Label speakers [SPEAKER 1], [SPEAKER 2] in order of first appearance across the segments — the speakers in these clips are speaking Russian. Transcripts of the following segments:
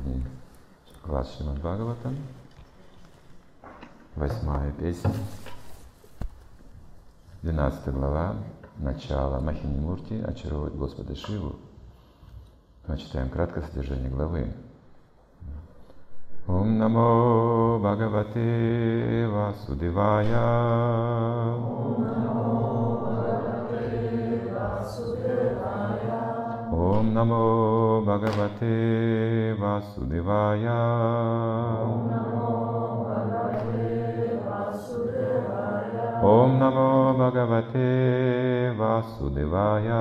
[SPEAKER 1] Сегодня класс Шримад Бхагаватам, 8-я песня, 12 глава, начало. Махини Мурти очаровывает Господа Шиву. Мы читаем краткое содержание главы. Ом намо Бхагавате Васудевая. Ом намо Бхагавате Васудевая. Ом намо Бхагавате Васудевая.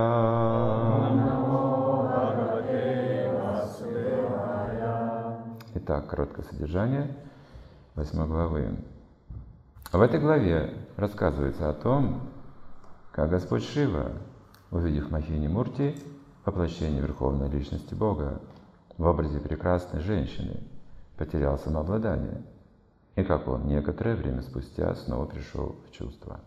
[SPEAKER 1] Итак, короткое содержание 8 главы. В этой главе рассказывается о том, как Господь Шива, увидев Махини Мурти, воплощение Верховной Личности Бога в образе прекрасной женщины, потерял самообладание, и как он некоторое время спустя снова пришел в чувство.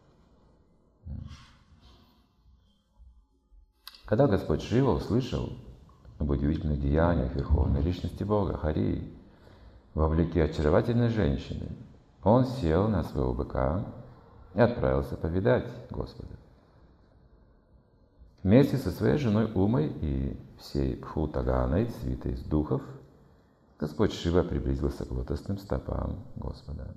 [SPEAKER 1] Когда Господь Шива услышал об удивительных деяниях Верховной Личности Бога, Хари, вовлеке очаровательной женщины, он сел на своего быка и отправился повидать Господа. Вместе со своей женой Умой и всей Пхутаганой, свитой из духов, Господь Шива приблизился к лотосным стопам Господа.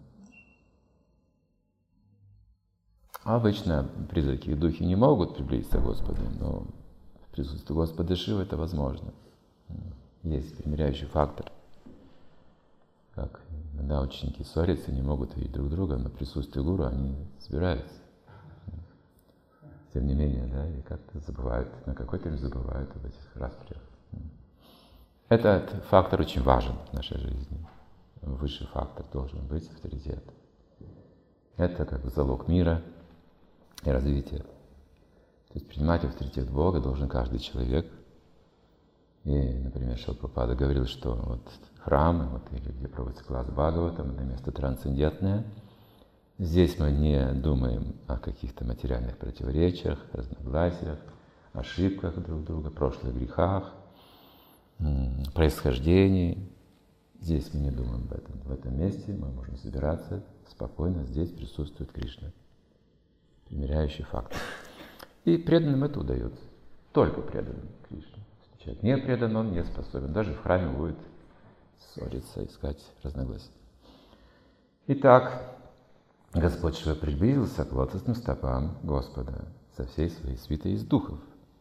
[SPEAKER 1] Обычно призраки и духи не могут приблизиться к Господу, но в присутствии Господа Шивы это возможно. Есть примиряющий фактор. Как иногда ученики ссорятся, не могут видеть друг друга, но в присутствии гуру они собираются. Тем не менее, да, и как-то забывают, на какой-то время забывают об этих распрях. Этот фактор очень важен в нашей жизни. Высший фактор должен быть авторитет. Это как бы залог мира и развития. То есть принимать авторитет Бога должен каждый человек. И, например, Шрила Прабхупада говорил, что вот храмы, вот, или где проводится класс Бхагаватам, это место трансцендентное. Здесь мы не думаем о каких-то материальных противоречиях, разногласиях, ошибках друг друга, прошлых грехах, происхождении. Здесь мы не думаем об этом. В этом месте мы можем собираться спокойно. Здесь присутствует Кришна, примиряющий фактор. И преданным это удается. Только преданным Кришне. Если человек не предан, он не способен. Даже в храме будет ссориться, искать разногласия. Итак, Господь Шива приблизился к лотосным стопам Господа со всей своей свитой из духов.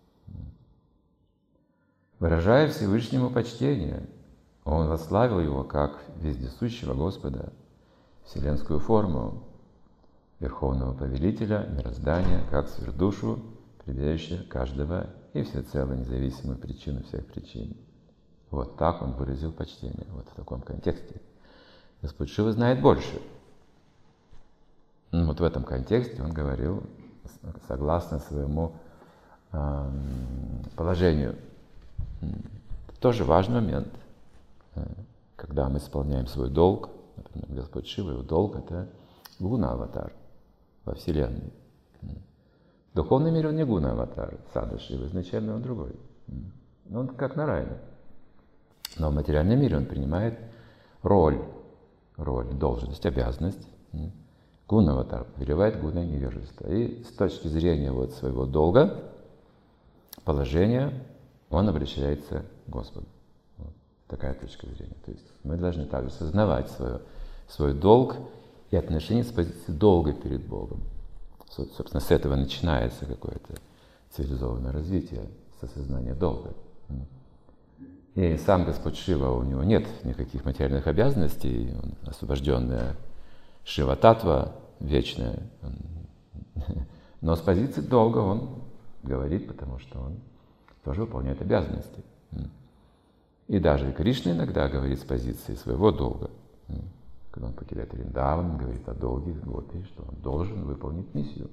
[SPEAKER 1] Выражая Всевышнему почтение, он восславил его как вездесущего Господа, вселенскую форму, Верховного Повелителя мироздания, как сверхдушу, прибегающего каждого и всецело независимую причину всех причин. Вот так он выразил почтение, вот в таком контексте. Господь Шива знает больше. Вот в этом контексте он говорил согласно своему положению. Это тоже важный момент, когда мы исполняем свой долг. Например, Господь Шива, его долг — это гуна-аватар во Вселенной. В духовном мире он не гуна-аватар, сада Шива, изначально он другой. Он как Нараяна. Но в материальном мире он принимает роль, должность, обязанность. Гуна-аватар повелевает гуной невежества. И с точки зрения вот своего долга, положения, он обращается к Господу. Вот такая точка зрения. То есть мы должны также сознавать свой долг и отношение с позиции долга перед Богом. Собственно, с этого начинается какое-то цивилизованное развитие, с осознания долга. И сам Господь Шива, у него нет никаких материальных обязанностей, он освобожденная Шива-татва, вечная. Но с позиции долга он говорит, потому что он тоже выполняет обязанности. И даже Кришна иногда говорит с позиции своего долга. Когда он покидает Вриндаван, он говорит о долге Гопи, что он должен выполнить миссию.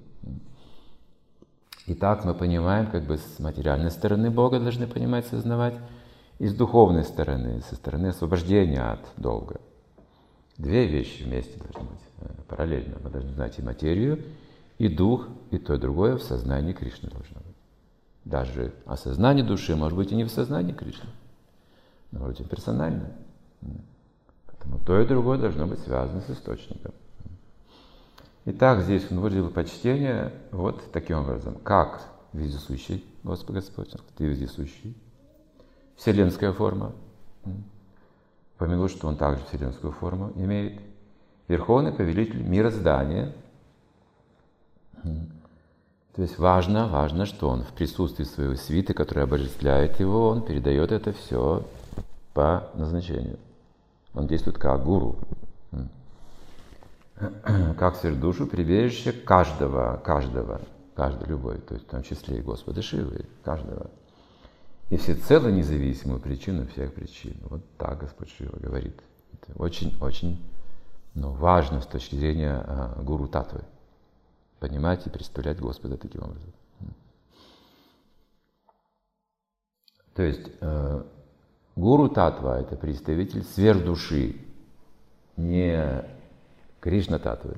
[SPEAKER 1] Итак, мы понимаем, как бы с материальной стороны Бога должны понимать, сознавать, и с духовной стороны, со стороны освобождения от долга. Две вещи вместе должны быть параллельно. Мы должны знать и материю, и дух, и то, и другое в сознании Кришны должно быть. Даже осознание души может быть и не в сознании Кришны. но очень персонально. Поэтому то и другое должно быть связано с источником. Итак, здесь он выразил почтение вот таким образом. Как вездесущий Господь Господь, Ты вездесущий. Вселенская форма. Упомянул, что он также вселенскую форму имеет. Верховный повелитель мироздания. То есть важно, что он в присутствии своего свиты, которая обожествляет его, он передает это все по назначению. Он действует как гуру, как сверхдушу, прибежище каждой любой, то есть в том числе и Господа Шивы, каждого. И всецело независимую причину всех причин. Вот так Господь Шива говорит. Это очень важно с точки зрения гуру татвы. Понимать и представлять Господа таким образом. То есть гуру татва — это представитель сверхдуши, не Кришна татвы,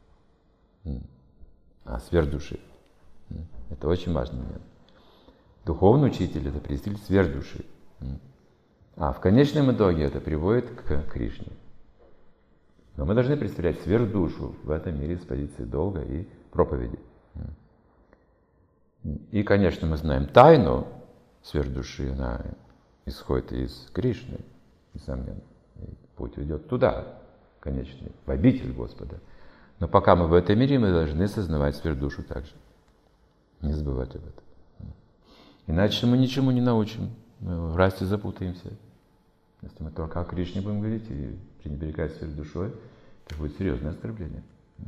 [SPEAKER 1] а сверхдуши. Это очень важный момент. Духовный учитель — это представитель сверхдуши. А в конечном итоге это приводит к Кришне. Но мы должны представлять сверхдушу в этом мире с позиции долга и проповеди. И, конечно, мы знаем тайну сверхдуши, она исходит из Кришны, несомненно. И путь ведет туда, конечный, в обитель Господа. Но пока мы в этом мире, мы должны сознавать сверхдушу также. Не забывать об этом. Иначе мы ничему не научим, мы в расте запутаемся. Если мы только о Кришне будем говорить и пренебрегать сверхдушой, это будет серьезное оскорбление.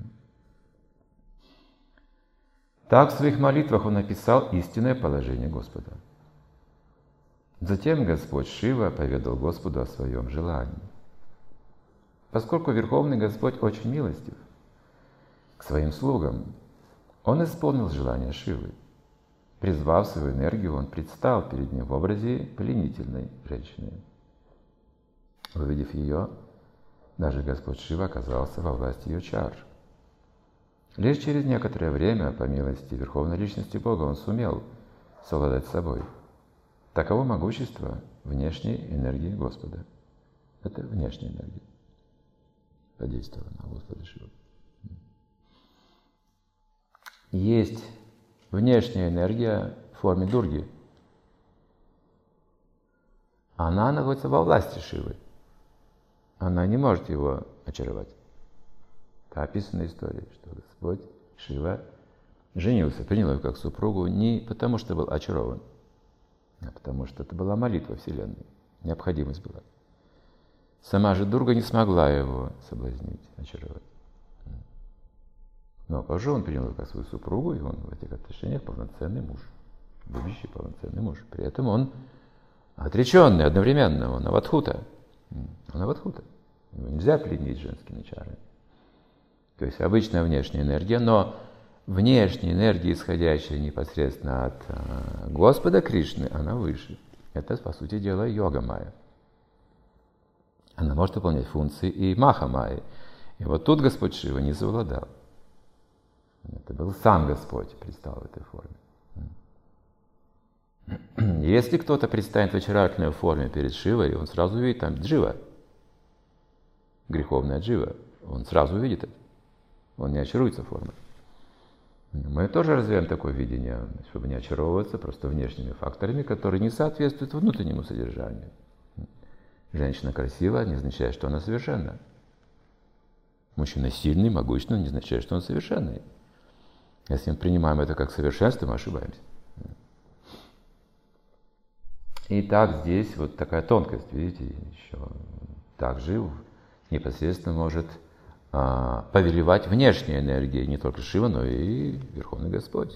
[SPEAKER 1] Так в своих молитвах он описал истинное положение Господа. Затем Господь Шива поведал Господу о своем желании. Поскольку Верховный Господь очень милостив к своим слугам, он исполнил желание Шивы. Призвав свою энергию, он предстал перед ним в образе пленительной женщины. Увидев ее, даже Господь Шива оказался во власти ее чар. Лишь через некоторое время, по милости Верховной Личности Бога, он сумел совладать с собой. Таково могущество внешней энергии Господа. Это внешняя энергия подействовала на Господа Шиву. Есть внешняя энергия в форме Дурги. Она находится во власти Шивы. Она не может его очаровать. Это описанная история, что Господь Шива женился, принял ее как супругу не потому, что был очарован, а потому что это была молитва Вселенной, необходимость была. Сама же Дурга не смогла его соблазнить, очаровать. Но позже он принял ее как свою супругу, и он в этих отношениях полноценный муж, любящий полноценный муж. При этом он отреченный одновременно, он аватхута. Его нельзя пленить женскими чарами. То есть обычная внешняя энергия, но внешняя энергия, исходящая непосредственно от Господа Кришны, она выше. Это, по сути дела, йога-майя. Она может выполнять функции и маха-майи. И вот тут Господь Шива не совладал. Это был сам Господь, предстал в этой форме. Если кто-то предстанет в очаровательной форме перед Шивой, он сразу увидит там джива, греховная джива. Он сразу увидит это. Он не очаруется формой. Мы тоже развиваем такое видение, чтобы не очаровываться просто внешними факторами, которые не соответствуют внутреннему содержанию. Женщина красивая не означает, что она совершенна. Мужчина сильный, могущественный не означает, что он совершенный. Если мы принимаем это как совершенство, мы ошибаемся. И так здесь вот такая тонкость, видите, еще также непосредственно может повелевать внешняя энергия, не только Шива, но и Верховный Господь.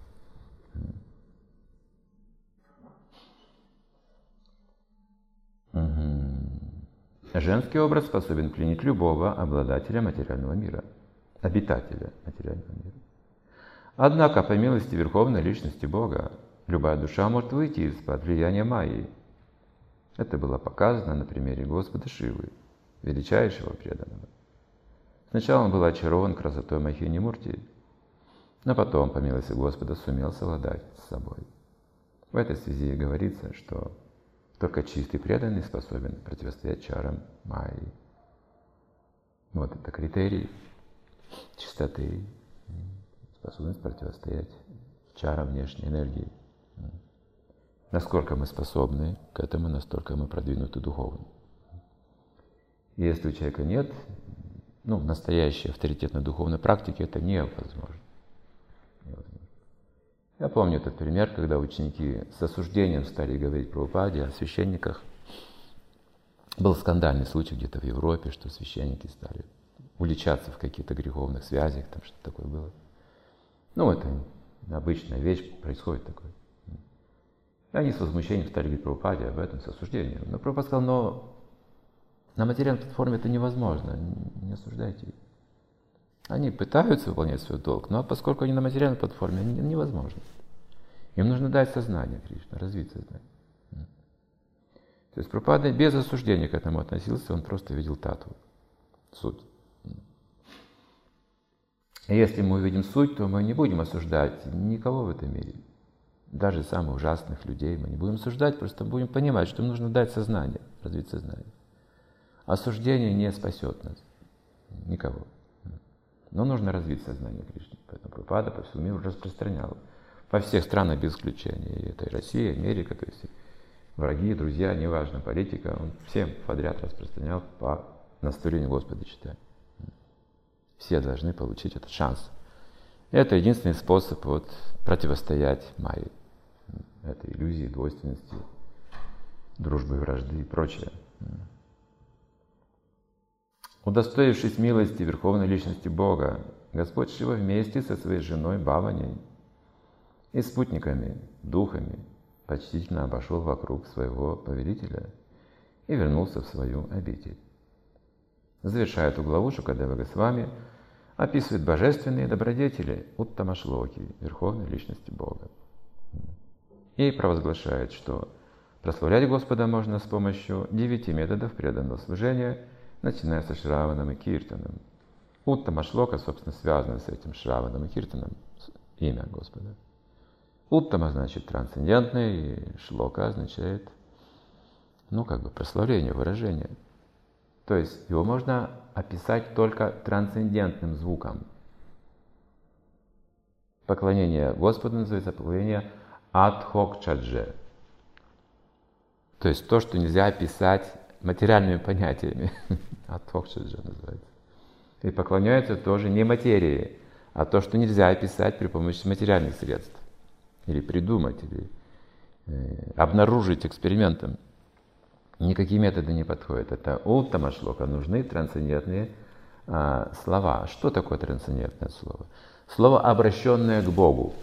[SPEAKER 1] Женский образ способен пленить любого обладателя материального мира, обитателя материального мира. Однако, по милости Верховной Личности Бога, любая душа может выйти из-под влияния Майи. Это было показано на примере Господа Шивы, величайшего преданного. Сначала он был очарован красотой Махини Мурти, но потом, по милости Господа, сумел совладать с собой. В этой связи говорится, что Только чистый преданный способен противостоять чарам майи. Вот это критерий чистоты, способность противостоять чарам внешней энергии. Насколько мы способны к этому, настолько мы продвинуты духовно. Если у человека нет настоящей авторитетной духовной практики, это невозможно. Я помню этот пример, когда ученики с осуждением стали говорить про Прабхупаде, о священниках. Был скандальный случай где-то в Европе, что священники стали уличаться в каких-то греховных связях, там что-то такое было. Это обычная вещь, происходит такое. И они с возмущением стали говорить про Прабхупаде об этом, с осуждением. Но Прабхупада сказал, но на материальной платформе это невозможно, не осуждайте их. Они пытаются выполнять свой долг, но поскольку они на материальной платформе, невозможно. Им нужно дать сознание Кришны, развить сознание. То есть Прабхупада без осуждения к этому относился, он просто видел татву, суть. И если мы увидим суть, то мы не будем осуждать никого в этом мире. Даже самых ужасных людей мы не будем осуждать, просто будем понимать, что им нужно дать сознание, развить сознание. Осуждение не спасет нас, никого. Но нужно развить сознание Кришны. Поэтому Прабхупада по всему миру распространял. Во всех странах без исключения. И это и Россия, Америка, то есть враги, друзья, неважно, политика. Он всем подряд распространял по наставлению Господа читать. Все должны получить этот шанс. Это единственный способ противостоять майе. Это иллюзии, двойственности, дружбы, вражды и прочее. Удостоившись милости Верховной Личности Бога, Господь Шива вместе со своей женой Бхавани и спутниками, духами, почтительно обошел вокруг своего повелителя и вернулся в свою обитель. Завершая эту главу, Шукадева Госвами описывает божественные добродетели Уттама-шлоки, Верховной Личности Бога. И провозглашает, что прославлять Господа можно с помощью 9 методов преданного служения, начиная со Шраваном и Киртаном. Уттама-шлока, собственно, связана с этим Шраваном и Киртаном, имя Господа. Уттама значит трансцендентный, и шлока означает, прославление, выражение. То есть его можно описать только трансцендентным звуком. Поклонение Господу называется поклонение адхокчадже. То есть то, что нельзя описать материальными понятиями. Адхокчадже называется. И поклоняются тоже не материи, а то, что нельзя описать при помощи материальных средств. Или придумать, или обнаружить экспериментом. Никакие методы не подходят. Это уттама-шлока, нужны трансцендентные слова. Что такое трансцендентное слово? Слово, обращенное к Богу,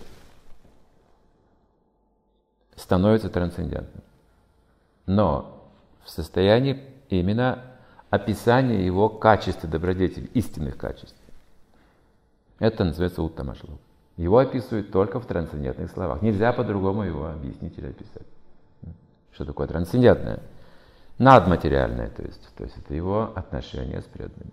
[SPEAKER 1] становится трансцендентным. Но в состоянии именно описания его качеств и добродетелей, истинных качеств. Это называется уттама-шлока. Его описывают только в трансцендентных словах. Нельзя по-другому его объяснить или описать. Что такое трансцендентное? Надматериальное, то есть это его отношения с преданными.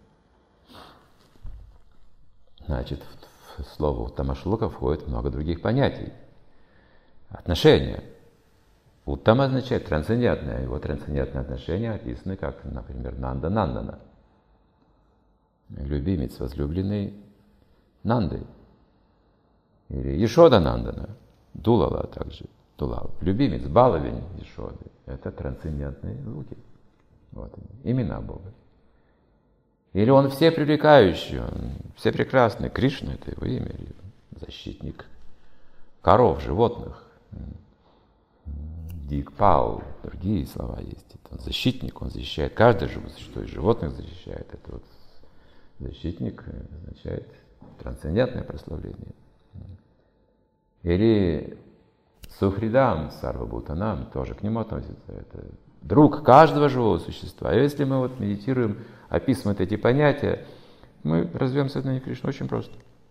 [SPEAKER 1] Значит, в слово уттама-шлока входит много других понятий. Отношения. Уттама означает трансцендентное. Его трансцендентные отношения описаны как, например, Нанда-Нандана. Любимец, возлюбленный Нандой. Или Ешода-Нандана. Дулала также. Дулал. Любимец, баловень Ешоды. Это трансцендентные звуки. Вот они, имена Бога. Или он все привлекающий, он все прекрасный. Кришна — это его имя. Или защитник коров, животных. Дикпал, другие слова есть. Он защитник, он защищает каждое живое существо, и животных защищает. Это защитник означает трансцендентное прославление. Или Сухридам, Сарвабхутанам, тоже к нему относится. Это друг каждого живого существа. И если мы медитируем, описываем эти понятия, мы развьем сознание Кришны очень просто.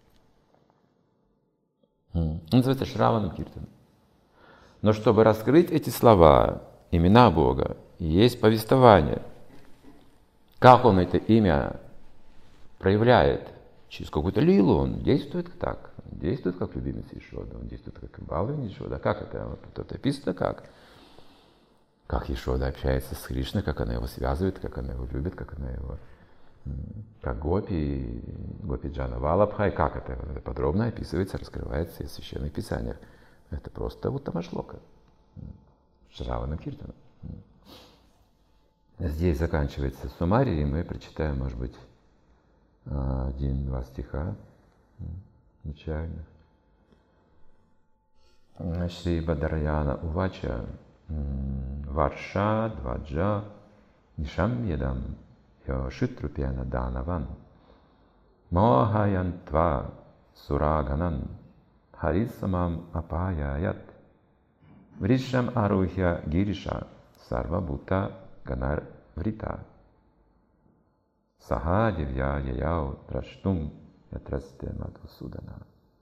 [SPEAKER 1] Он называется Шраваном Киртаном. Но чтобы раскрыть эти слова, имена Бога, есть повествование. Как он это имя проявляет? Через какую-то лилу он действует так. Он действует как любимец Ешода, он действует как баловень Ешода. Как это? Тут описано как. как Ешода общается с Кришной, как она его связывает, как она его любит, как она его, как Гопи Джана Валабха, и как это подробно описывается, раскрывается в священных писаниях. Это просто Уттама шлока, Шравана Киртана. Здесь заканчивается суммарий, и мы прочитаем, может быть, 1-2 стиха начальных. Шри Бадараяна Увача Варша Дваджа Нишам Едам Йошитрупьяна Данаван Мохаянтва Сураганан Харисамам Апаяят Вришам Арухя Гириша Сарвабута Ганар Врита Саха Дивья Яяу Траштум Ятрасте Мадхусудана.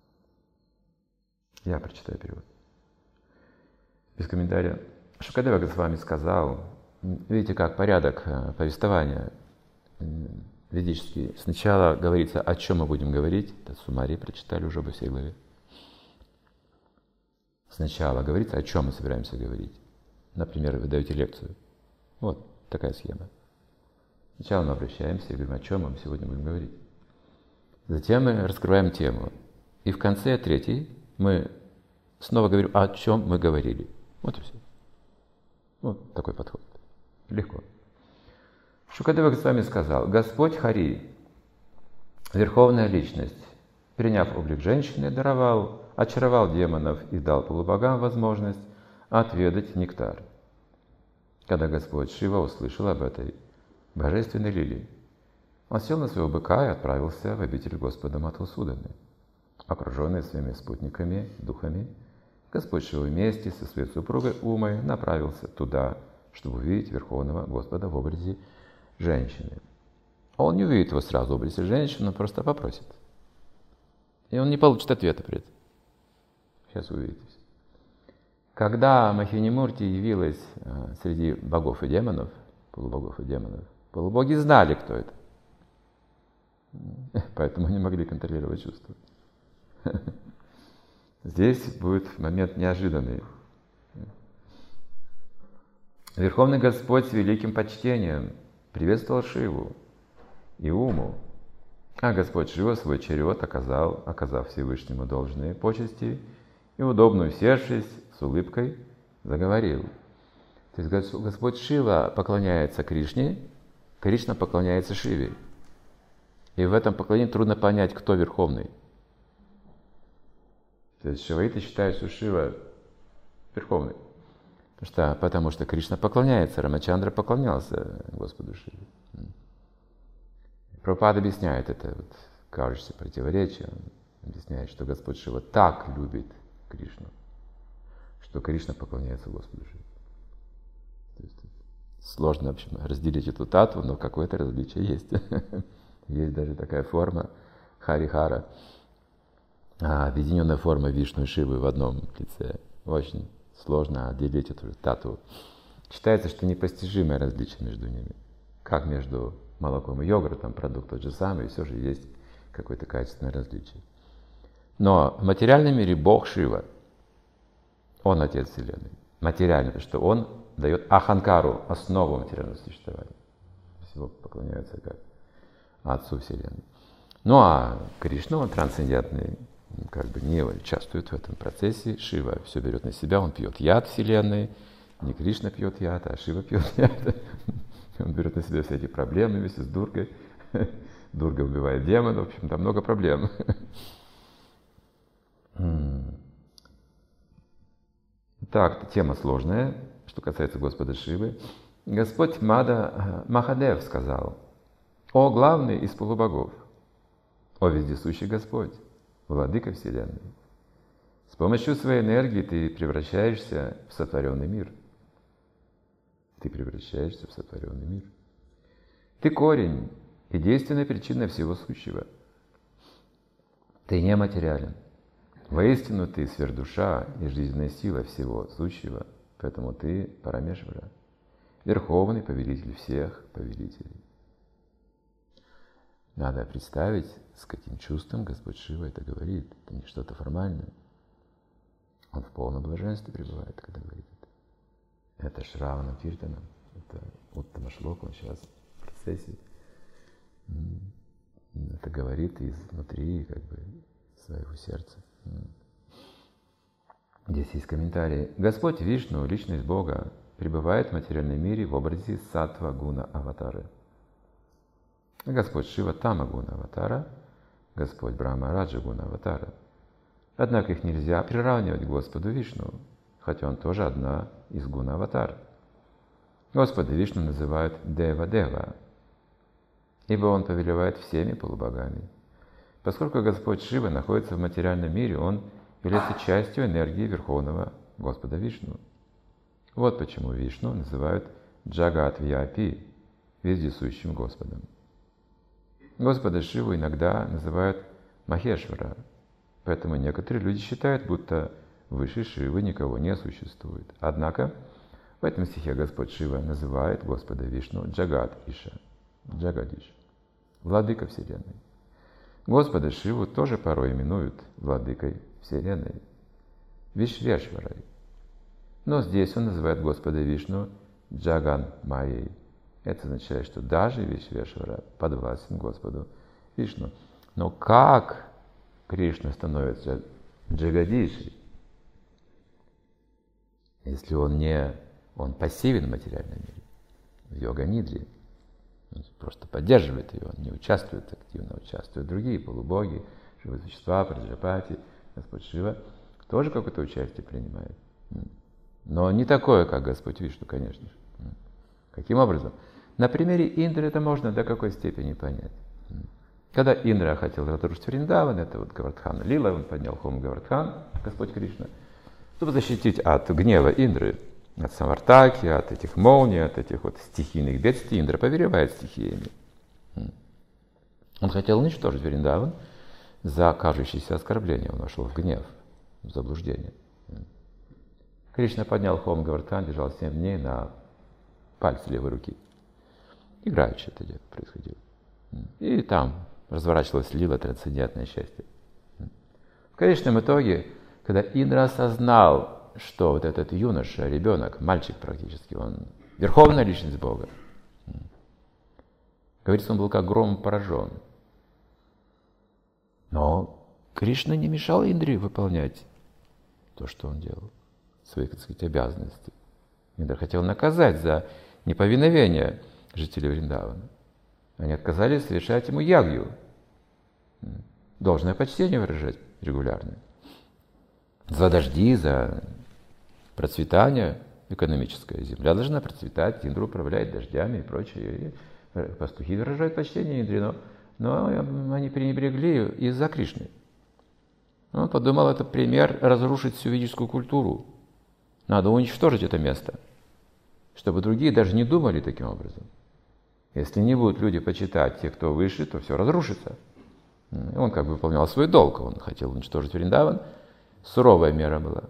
[SPEAKER 1] Я прочитаю перевод. Без комментария. Шукадева Госвами сказал, видите, как порядок повествования ведический. Сначала говорится, о чем мы будем говорить. Это суммарий прочитали уже во всей главе. Сначала говорится, о чем мы собираемся говорить. Например, вы даете лекцию. Вот такая схема. Сначала мы обращаемся и говорим, о чем мы сегодня будем говорить. Затем мы раскрываем тему. И в конце третьей мы снова говорим, о чем мы говорили. Вот и все. Вот такой подход. Легко. Шукадева Госвами сказал, Господь Хари, Верховная Личность, приняв облик женщины, очаровал демонов и дал полубогам возможность отведать нектар. Когда Господь Шива услышал об этой божественной лилии, он сел на своего быка и отправился в обитель Господа Мадхусуданы. Окруженный своими спутниками, духами, Господь Шива вместе со своей супругой Умой направился туда, чтобы увидеть Верховного Господа в образе женщины. Он не увидит его сразу в образе женщины, он просто попросит. И он не получит ответа при этом. Сейчас увидите. Когда Махини-мурти явилась среди богов и демонов, полубогов и демонов, полубоги знали, кто это. Поэтому не могли контролировать чувства. Здесь будет момент неожиданный. Верховный Господь с великим почтением приветствовал Шиву и Уму, а Господь Шива свой черед оказав Всевышнему должные почести и, удобно усевшись, с улыбкой заговорил. То есть Господь Шива поклоняется Кришне, Кришна поклоняется Шиве. И в этом поклонении трудно понять, кто Верховный. То есть шиваиты считают, что Шива Верховный. Потому что Кришна поклоняется, Рамачандра поклонялся Господу Шиве. Прабхупада объясняет это кажущееся противоречие. Он объясняет, что Господь Шива так любит Кришну, что Кришна поклоняется Господу Шиве. То есть сложно, в общем, разделить эту татву, но какое-то различие есть. Есть даже такая форма Харихара, объединенная форма Вишну и Шивы в одном лице. Очень сложно отделить эту татву. Считается, что непостижимое различие между ними. Как между молоком и йогуртом, продукт тот же самый, и все же есть какое-то качественное различие. Но в материальном мире Бог Шива, Он Отец Вселенной. Материальный, потому что Он дает аханкару, основу материального существования. Всего поклоняются как Отцу Вселенной. Ну а Кришна, Он трансцендентный, не участвует в этом процессе. Шива все берет на себя, он пьет яд Вселенной. Не Кришна пьет яд, а Шива пьет яд. Он берет на себя все эти проблемы вместе с Дургой. Дурга убивает демонов, в общем, там много проблем. Так, тема сложная, что касается Господа Шивы. Господь Махадев сказал: «О главный из полубогов, о вездесущий Господь, Владыка Вселенной, с помощью своей энергии ты превращаешься в сотворенный мир. Ты превращаешься в сотворенный мир. Ты корень и действенная причина всего сущего. Ты нематериален. Воистину ты сверхдуша и жизненная сила всего сущего, поэтому ты Парамешвара, верховный повелитель всех повелителей». Надо представить, с каким чувством Господь Шива это говорит. Это не что-то формальное. Он в полном блаженстве пребывает, когда говорит это. это Шравана Киртана, это Уттама Шлока, он сейчас в процессе это говорит изнутри как бы своего сердца. Здесь есть комментарий. Господь Вишну, личность Бога, пребывает в материальном мире в образе саттва гуна аватары. Господь Шива тама гуна аватара, Господь Брахма раджа гуна аватара. Однако их нельзя приравнивать к Господу Вишну, хотя он тоже одна из гуна аватар. Господа Вишну называют Дева-Дева, ибо он повелевает всеми полубогами. Поскольку Господь Шива находится в материальном мире, он является частью энергии Верховного Господа Вишну. Вот почему Вишну называют Джагат-Вьяпи, вездесущим Господом. Господа Шиву иногда называют Махешвара, поэтому некоторые люди считают, будто выше Шивы никого не существует. Однако в этом стихе Господь Шива называет Господа Вишну Джагат-Иша, Джагадиш, владыка Вселенной. Господа Шиву тоже порой именуют владыкой Вселенной, Вишвешварой. Но здесь он называет Господа Вишну Джаган Майей. Это означает, что даже Вишвешвара подвластен Господу Вишну. Но как Кришна становится Джагадишей, если он пассивен в материальном мире, в йога-нидре, он просто поддерживает ее, он не участвует активно, участвуют другие полубоги, живые существа, Праджапати, Господь Шива тоже какое-то участие принимает. Но не такое, как Господь Вишну, конечно же. Каким образом? На примере Индры это можно до какой степени понять. Когда Индра хотел разрушить Вриндаван, это вот Гавардхан Лила, он поднял хом Гавардхан, Господь Кришна, чтобы защитить от гнева Индры, от Самартаки, от этих молний, от этих вот стихийных бедствий. Индра повелевает стихиями. Он хотел уничтожить Вриндаван за кажущееся оскорбление. Он вошел в гнев, в заблуждение. Кришна поднял хом Гавардхан, держал 7 дней на пальце левой руки. Играючи это дело происходило. И там разворачивалась лила, трансцендентное счастье. В конечном итоге, когда Индра осознал, что вот этот юноша, ребенок, мальчик практически, он верховная личность Бога, говорится, он был как громом поражен. Но Кришна не мешал Индре выполнять то, что он делал, свои, так сказать, обязанности. Индра хотел наказать за неповиновение жителей Вриндавана. Они отказались совершать ему ягью. Должное почтение выражать регулярно. За дожди, за процветание экономическое. Земля должна процветать, Индра управляет дождями и прочее. И пастухи выражают почтение Индре, но они пренебрегли из-за Кришны. Он подумал, это пример разрушить всю ведическую культуру. Надо уничтожить это место, чтобы другие даже не думали таким образом. Если не будут люди почитать тех, кто выше, то все разрушится. Он как бы выполнял свой долг, он хотел уничтожить Вриндаван. Суровая мера была.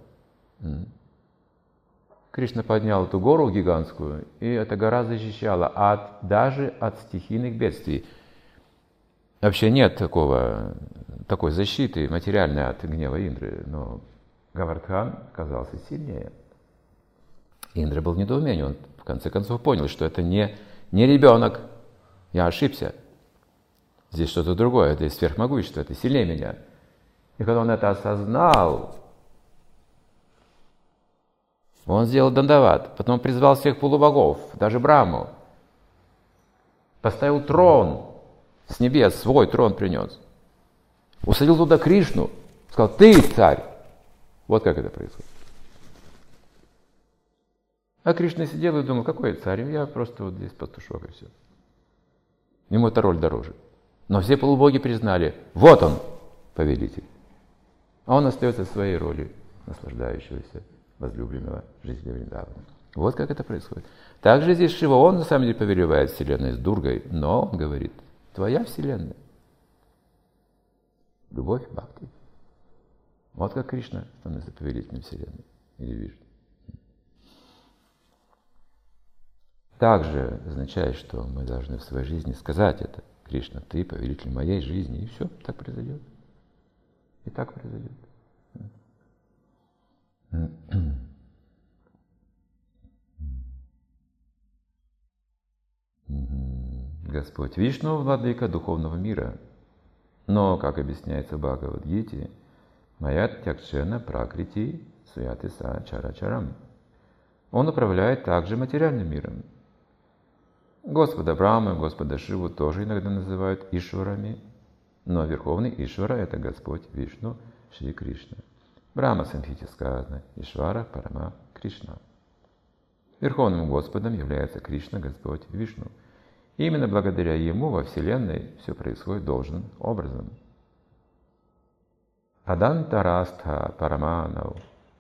[SPEAKER 1] Кришна поднял эту гору гигантскую, и эта гора защищала даже от стихийных бедствий. Вообще нет такой защиты материальной от гнева Индры, но Гавардхан оказался сильнее. Индра был в недоумении, он в конце концов понял, что это не ребенок, я ошибся. Здесь что-то другое, это сверхмогущество, это сильнее меня. И когда он это осознал, он сделал дандават, потом призвал всех полубогов, даже Брахму, поставил трон с небес, свой трон принес, усадил туда Кришну, сказал, ты царь. Вот как это происходит. А Кришна сидел и думал, какой я царь? Я просто вот здесь пастушок и все. Ему эта роль дороже. Но все полубоги признали, вот он, повелитель. А он остается в своей роли наслаждающегося, возлюбленного жителя Вриндавана. Вот как это происходит. Также здесь Шива, он на самом деле повелевает вселенной с Дургой, но он говорит, твоя вселенная. Любовь, бхакти. Вот как Кришна становится повелителем вселенной. Или Вишну. Также означает, что мы должны в своей жизни сказать это. Кришна, ты повелитель моей жизни. И все, так произойдет. И так произойдет. Господь Вишну, владыка духовного мира. Но, как объясняется в Бхагавад-гите, Маят Тякшена Пракрити Суятиса Чарачарам. Он управляет также материальным миром. Господа Брахмы, Господа Шиву тоже иногда называют Ишварами, но верховный Ишвара — это Господь Вишну, Шри Кришна. Брахма Самхите сказано Ишвара Парама Кришна. Верховным Господом является Кришна, Господь Вишну. И именно благодаря Ему во Вселенной все происходит должным образом. Адантарастха Параманау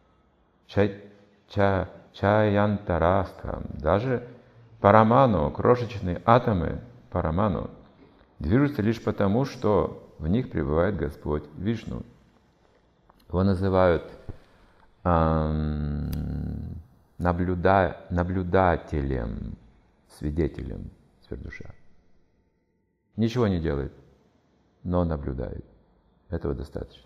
[SPEAKER 1] Чаянтарастхам. Даже Параману, крошечные атомы Параману, движутся лишь потому, что в них пребывает Господь Вишну. Его называют наблюдателем, свидетелем сверхдуша. Ничего не делает, но наблюдает. Этого достаточно.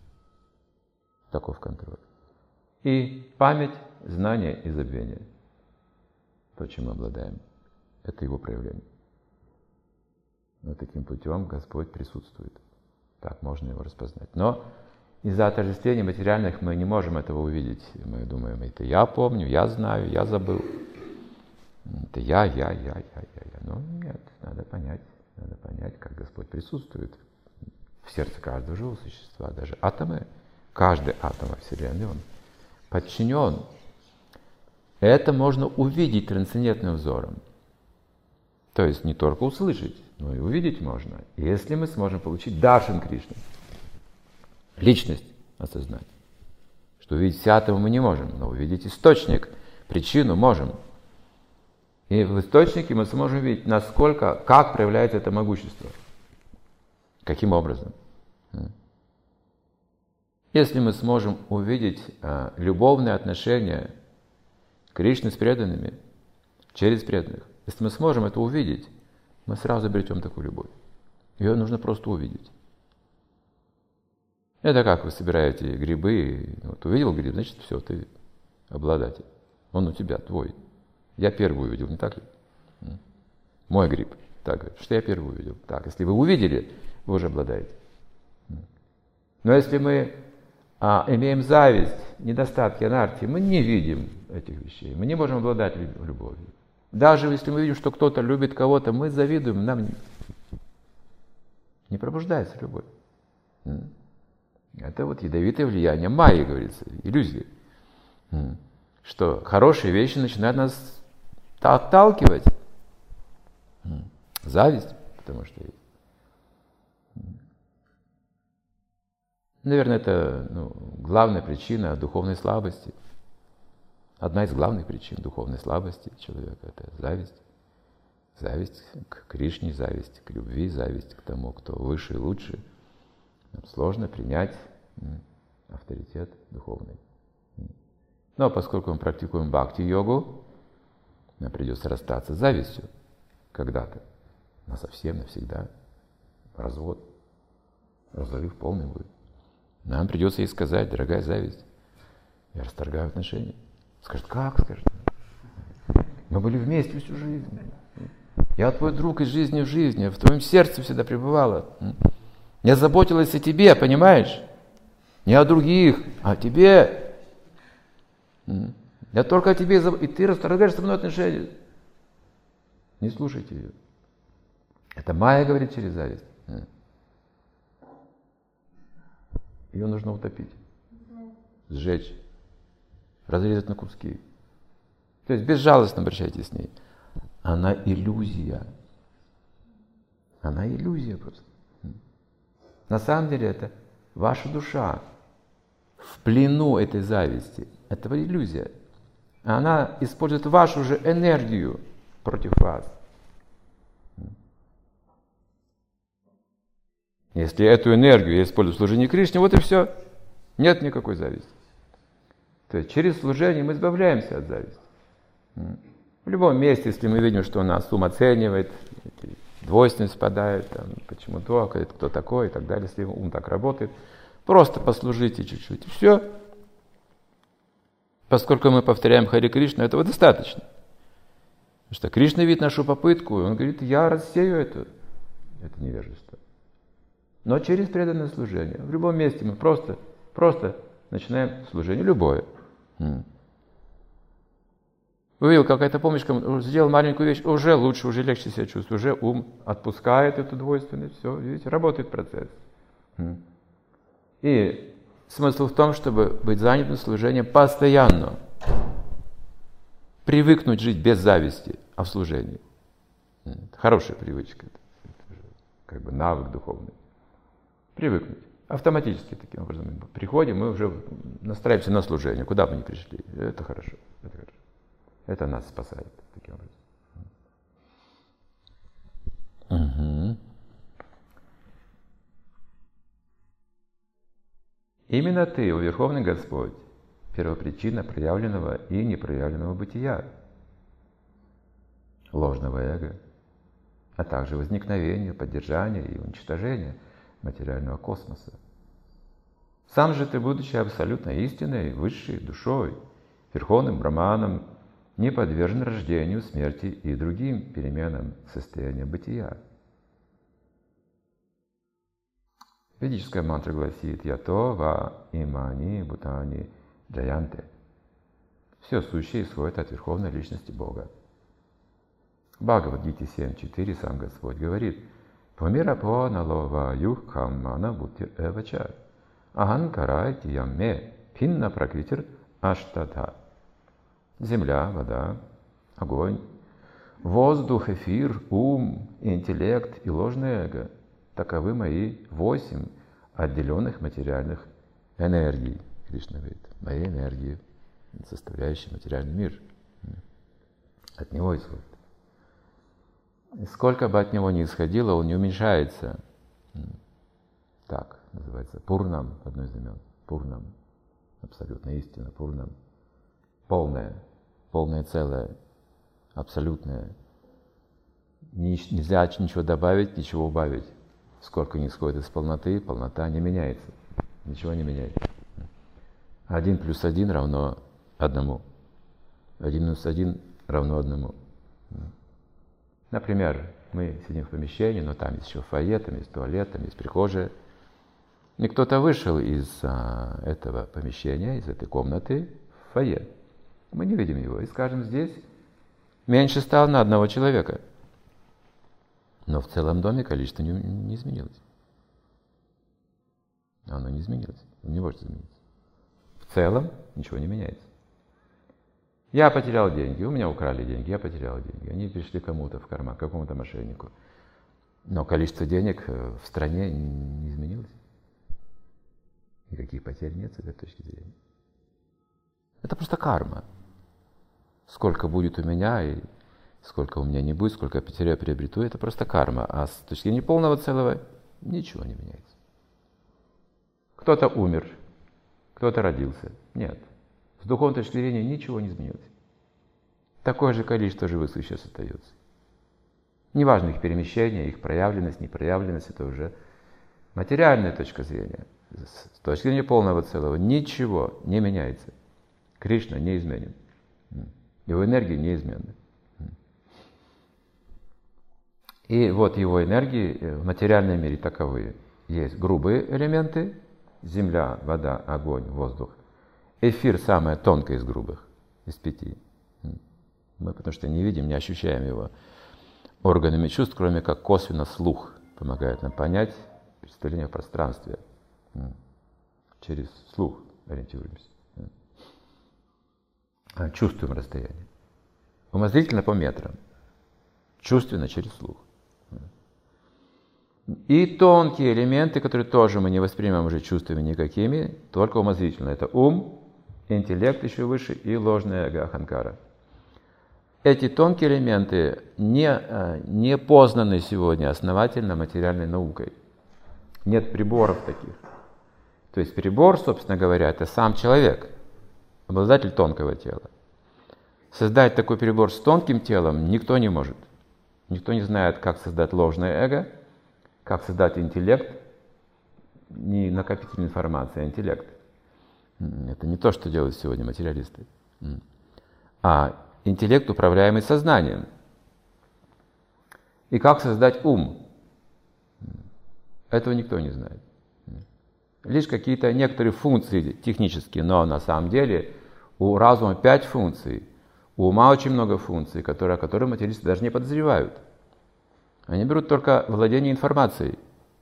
[SPEAKER 1] Таков контроль. И память, знание и забвение. То, чем мы обладаем, это его проявление. Но таким путем Господь присутствует. Так можно его распознать. Но из-за отождествления материальных мы не можем этого увидеть. Мы думаем, это я помню, я знаю, я забыл. Это я. Но нет, надо понять, как Господь присутствует в сердце каждого живого существа. Даже атомы, каждый атом во Вселенной, он подчинен. Это можно увидеть трансцендентным взором. То есть не только услышать, но и увидеть можно. Если мы сможем получить даршан Кришны, личность осознать. Что увидеть все атомы мы не можем, но увидеть источник, причину можем. И в источнике мы сможем видеть, как проявляется это могущество. Каким образом. Если мы сможем увидеть любовные отношения Кришны с преданными, через преданных, если мы сможем это увидеть, мы сразу обретем такую любовь. Ее нужно просто увидеть. Это как вы собираете грибы, вот увидел гриб, значит все, ты обладатель. Он у тебя, твой. Я первый увидел, не так ли? Мой гриб. Так, что я первый увидел. Так, если вы увидели, вы уже обладаете. Но если мы имеем зависть, недостатки, анархии, мы не видим этих вещей. Мы не можем обладать любовью. Даже если мы видим, что кто-то любит кого-то, мы завидуем, нам не пробуждается любовь. Это вот ядовитое влияние майи, говорится, иллюзии. Что хорошие вещи начинают нас отталкивать. Зависть, потому что есть. Наверное, это главная причина духовной слабости. Одна из главных причин духовной слабости человека – это зависть. Зависть к Кришне, зависть к любви, зависть к тому, кто выше и лучше. Нам сложно принять авторитет духовный. Но поскольку мы практикуем бхакти-йогу, нам придется расстаться с завистью когда-то. Насовсем, навсегда. Развод. Разрыв полный будет. Нам придется ей сказать: дорогая зависть, я расторгаю отношения. Скажет: как? Скажет. Мы были вместе всю жизнь. Я твой друг из жизни в жизни, в твоем сердце всегда пребывала. Я заботилась о тебе, понимаешь? Не о других, а о тебе. Я только о тебе и ты расторгаешь со мной отношения. Не слушайте ее. Это майя говорит через зависть. Ее нужно утопить, сжечь, разрезать на куски. То есть безжалостно обращайтесь с ней. Она иллюзия. Она иллюзия просто. На самом деле это ваша душа в плену этой зависти. Это иллюзия. Она использует вашу же энергию против вас. Если эту энергию я использую в служении Кришне, вот и все. Нет никакой зависти. То есть через служение мы избавляемся от зависти. В любом месте, если мы видим, что нас ум оценивает, двойственность спадает, почему то, кто такой и так далее, если ум так работает, просто послужите чуть-чуть, и все. Поскольку мы повторяем Харе Кришна, этого достаточно. Потому что Кришна видит нашу попытку, и он говорит, я рассею это невежество. Но через преданное служение. В любом месте мы просто начинаем служение, любое. Увидел какая-то помощь, сделал маленькую вещь, уже лучше, уже легче себя чувствую, уже ум отпускает эту двойственность, все, видите, работает процесс. И смысл в том, чтобы быть занятым служением постоянно. Привыкнуть жить без зависти, а в служении. Это хорошая привычка, это как бы навык духовный. Привыкнуть. Автоматически таким образом. Приходим, мы уже настраиваемся на служение, куда бы ни пришли. Это хорошо, это хорошо. Это нас спасает таким образом. Именно ты, о Верховный Господь, первопричина проявленного и непроявленного бытия, ложного эго, а также возникновения, поддержания и уничтожения материального космоса. Сам же ты, будучи абсолютно истинной, высшей душой, верховным браманом, не подвержен рождению, смерти и другим переменам состояния бытия. Ведическая мантра гласит «Ято ва имани бутани джаянте». Все сущее исходит от Верховной Личности Бога. В Бхагавад-гите 7.4 сам Господь говорит «Памирапо налова юххаммана бутти эвача аханкарайти ямме пинна пракритир аштата». Земля, вода, огонь, воздух, эфир, ум, интеллект и ложное эго – таковы мои 8 отделенных материальных энергий. Кришна говорит, мои энергии, составляющие материальный мир. От него исходит. И сколько бы от него ни исходило, он не уменьшается. Так называется Пурнам, одно из имен. Пурнам. Абсолютная истина. Пурнам. Полное целое, абсолютное. Нельзя ничего добавить, ничего убавить. Сколько ни исходит из полноты, полнота не меняется. Ничего не меняется. 1 плюс 1 равно 1. 1 минус 1 равно 1. Например, мы сидим в помещении, но там есть еще фойе, там есть туалет, там есть прихожая. И кто-то вышел из этого помещения, из этой комнаты в фойе. Мы не видим его и скажем, здесь меньше стало на одного человека. Но в целом доме количество не изменилось. Оно не изменилось, оно не может измениться. В целом ничего не меняется. Я потерял деньги, у меня украли деньги, я потерял деньги. Они пришли кому-то в карман, какому-то мошеннику. Но количество денег в стране не изменилось. Никаких потерь нет с этой точки зрения. Это просто карма. Сколько будет у меня и сколько у меня не будет, сколько я приобрету, это просто карма. А с точки зрения полного целого ничего не меняется. Кто-то умер, кто-то родился. Нет. С духовной точки зрения ничего не изменилось. Такое же количество живых существ остается. Неважно их перемещение, их проявленность, непроявленность, это уже материальная точка зрения. С точки зрения полного целого ничего не меняется. Кришна неизменен. Его энергии неизменны. И вот его энергии в материальном мире таковы. Есть грубые элементы, земля, вода, огонь, воздух. Эфир самое тонкое из грубых, из 5. Мы потому что не видим, не ощущаем его органами чувств, кроме как косвенно слух помогает нам понять представление в пространстве. Через слух ориентируемся. Чувствуем расстояние. Умозрительно по метрам. Чувственно через слух. И тонкие элементы, которые тоже мы не воспринимаем уже чувствами никакими, только умозрительно. Это ум, интеллект еще выше и ложное эго аханкара. Эти тонкие элементы не познаны сегодня основательно материальной наукой. Нет приборов таких. То есть прибор, собственно говоря, это сам человек, обладатель тонкого тела. Создать такой прибор с тонким телом никто не может. Никто не знает, как создать ложное эго, как создать интеллект, не накопитель информации, а интеллект. Это не то, что делают сегодня материалисты. А интеллект, управляемый сознанием. И как создать ум? Этого никто не знает. Лишь какие-то некоторые функции технические, но на самом деле у разума 5 функций, у ума очень много функций, о которых материалисты даже не подозревают. Они берут только владение информацией.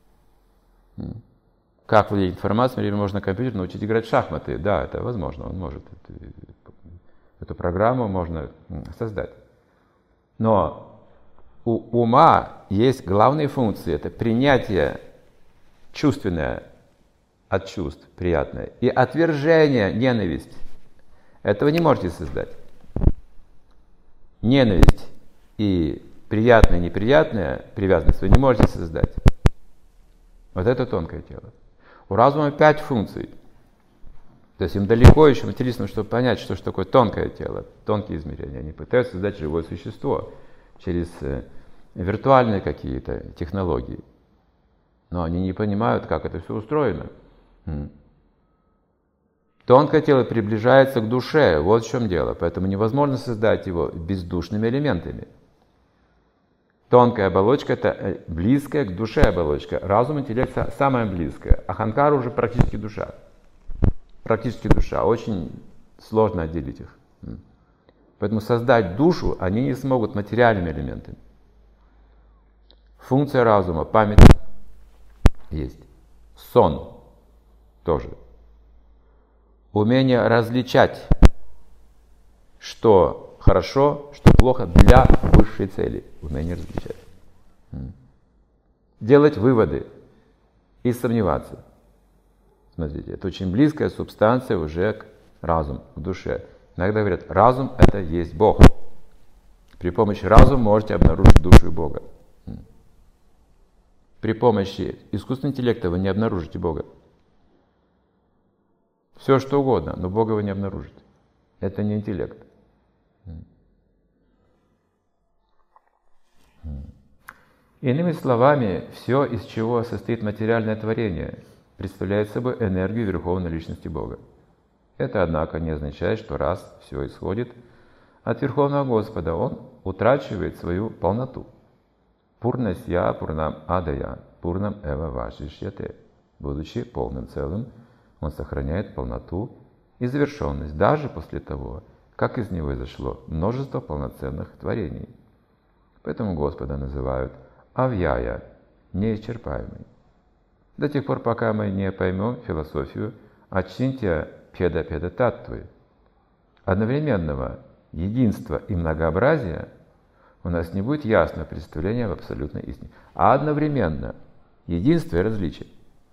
[SPEAKER 1] Как владеть информацией? Например, можно компьютер научить играть в шахматы. Да, это возможно, он может. Эту программу можно создать. Но у ума есть главные функции. Это принятие чувственное от чувств, приятное, и отвержение, ненависть. Этого не можете создать. Ненависть и приятное, неприятное привязанность вы не можете создать. Вот это тонкое тело. У разума 5 функций. То есть им далеко еще материалистам, чтобы понять, что же такое тонкое тело, тонкие измерения. Они пытаются создать живое существо через виртуальные какие-то технологии. Но они не понимают, как это все устроено. Тонкое тело приближается к душе, вот в чем дело. Поэтому невозможно создать его бездушными элементами. Тонкая оболочка – это близкая к душе оболочка. Разум, интеллект – самая близкая. Аханкара уже практически душа. Практически душа. Очень сложно отделить их. Поэтому создать душу они не смогут материальными элементами. Функция разума, память есть. Сон тоже. Умение различать, что хорошо, что плохо для высшей цели. Умение различать. Делать выводы и сомневаться. Смотрите, это очень близкая субстанция уже к разуму, к душе. Иногда говорят, разум – это есть Бог. При помощи разума можете обнаружить душу и Бога. При помощи искусственного интеллекта вы не обнаружите Бога. Все что угодно, но Бога вы не обнаружите. Это не интеллект. Иными словами, все, из чего состоит материальное творение, представляет собой энергию Верховной Личности Бога. Это, однако, не означает, что раз все исходит от Верховного Господа, Он утрачивает свою полноту. Пурнасья пурнам адая, пурнам эва вашишьяте. Будучи полным целым, Он сохраняет полноту и завершенность даже после того, как из Него изошло множество полноценных творений. Поэтому Господа называют авьяя, неисчерпаемый. До тех пор, пока мы не поймем философию ачинтья педа таттвы, одновременного единства и многообразия, у нас не будет ясного представления об абсолютной истине. А одновременно единство и различие.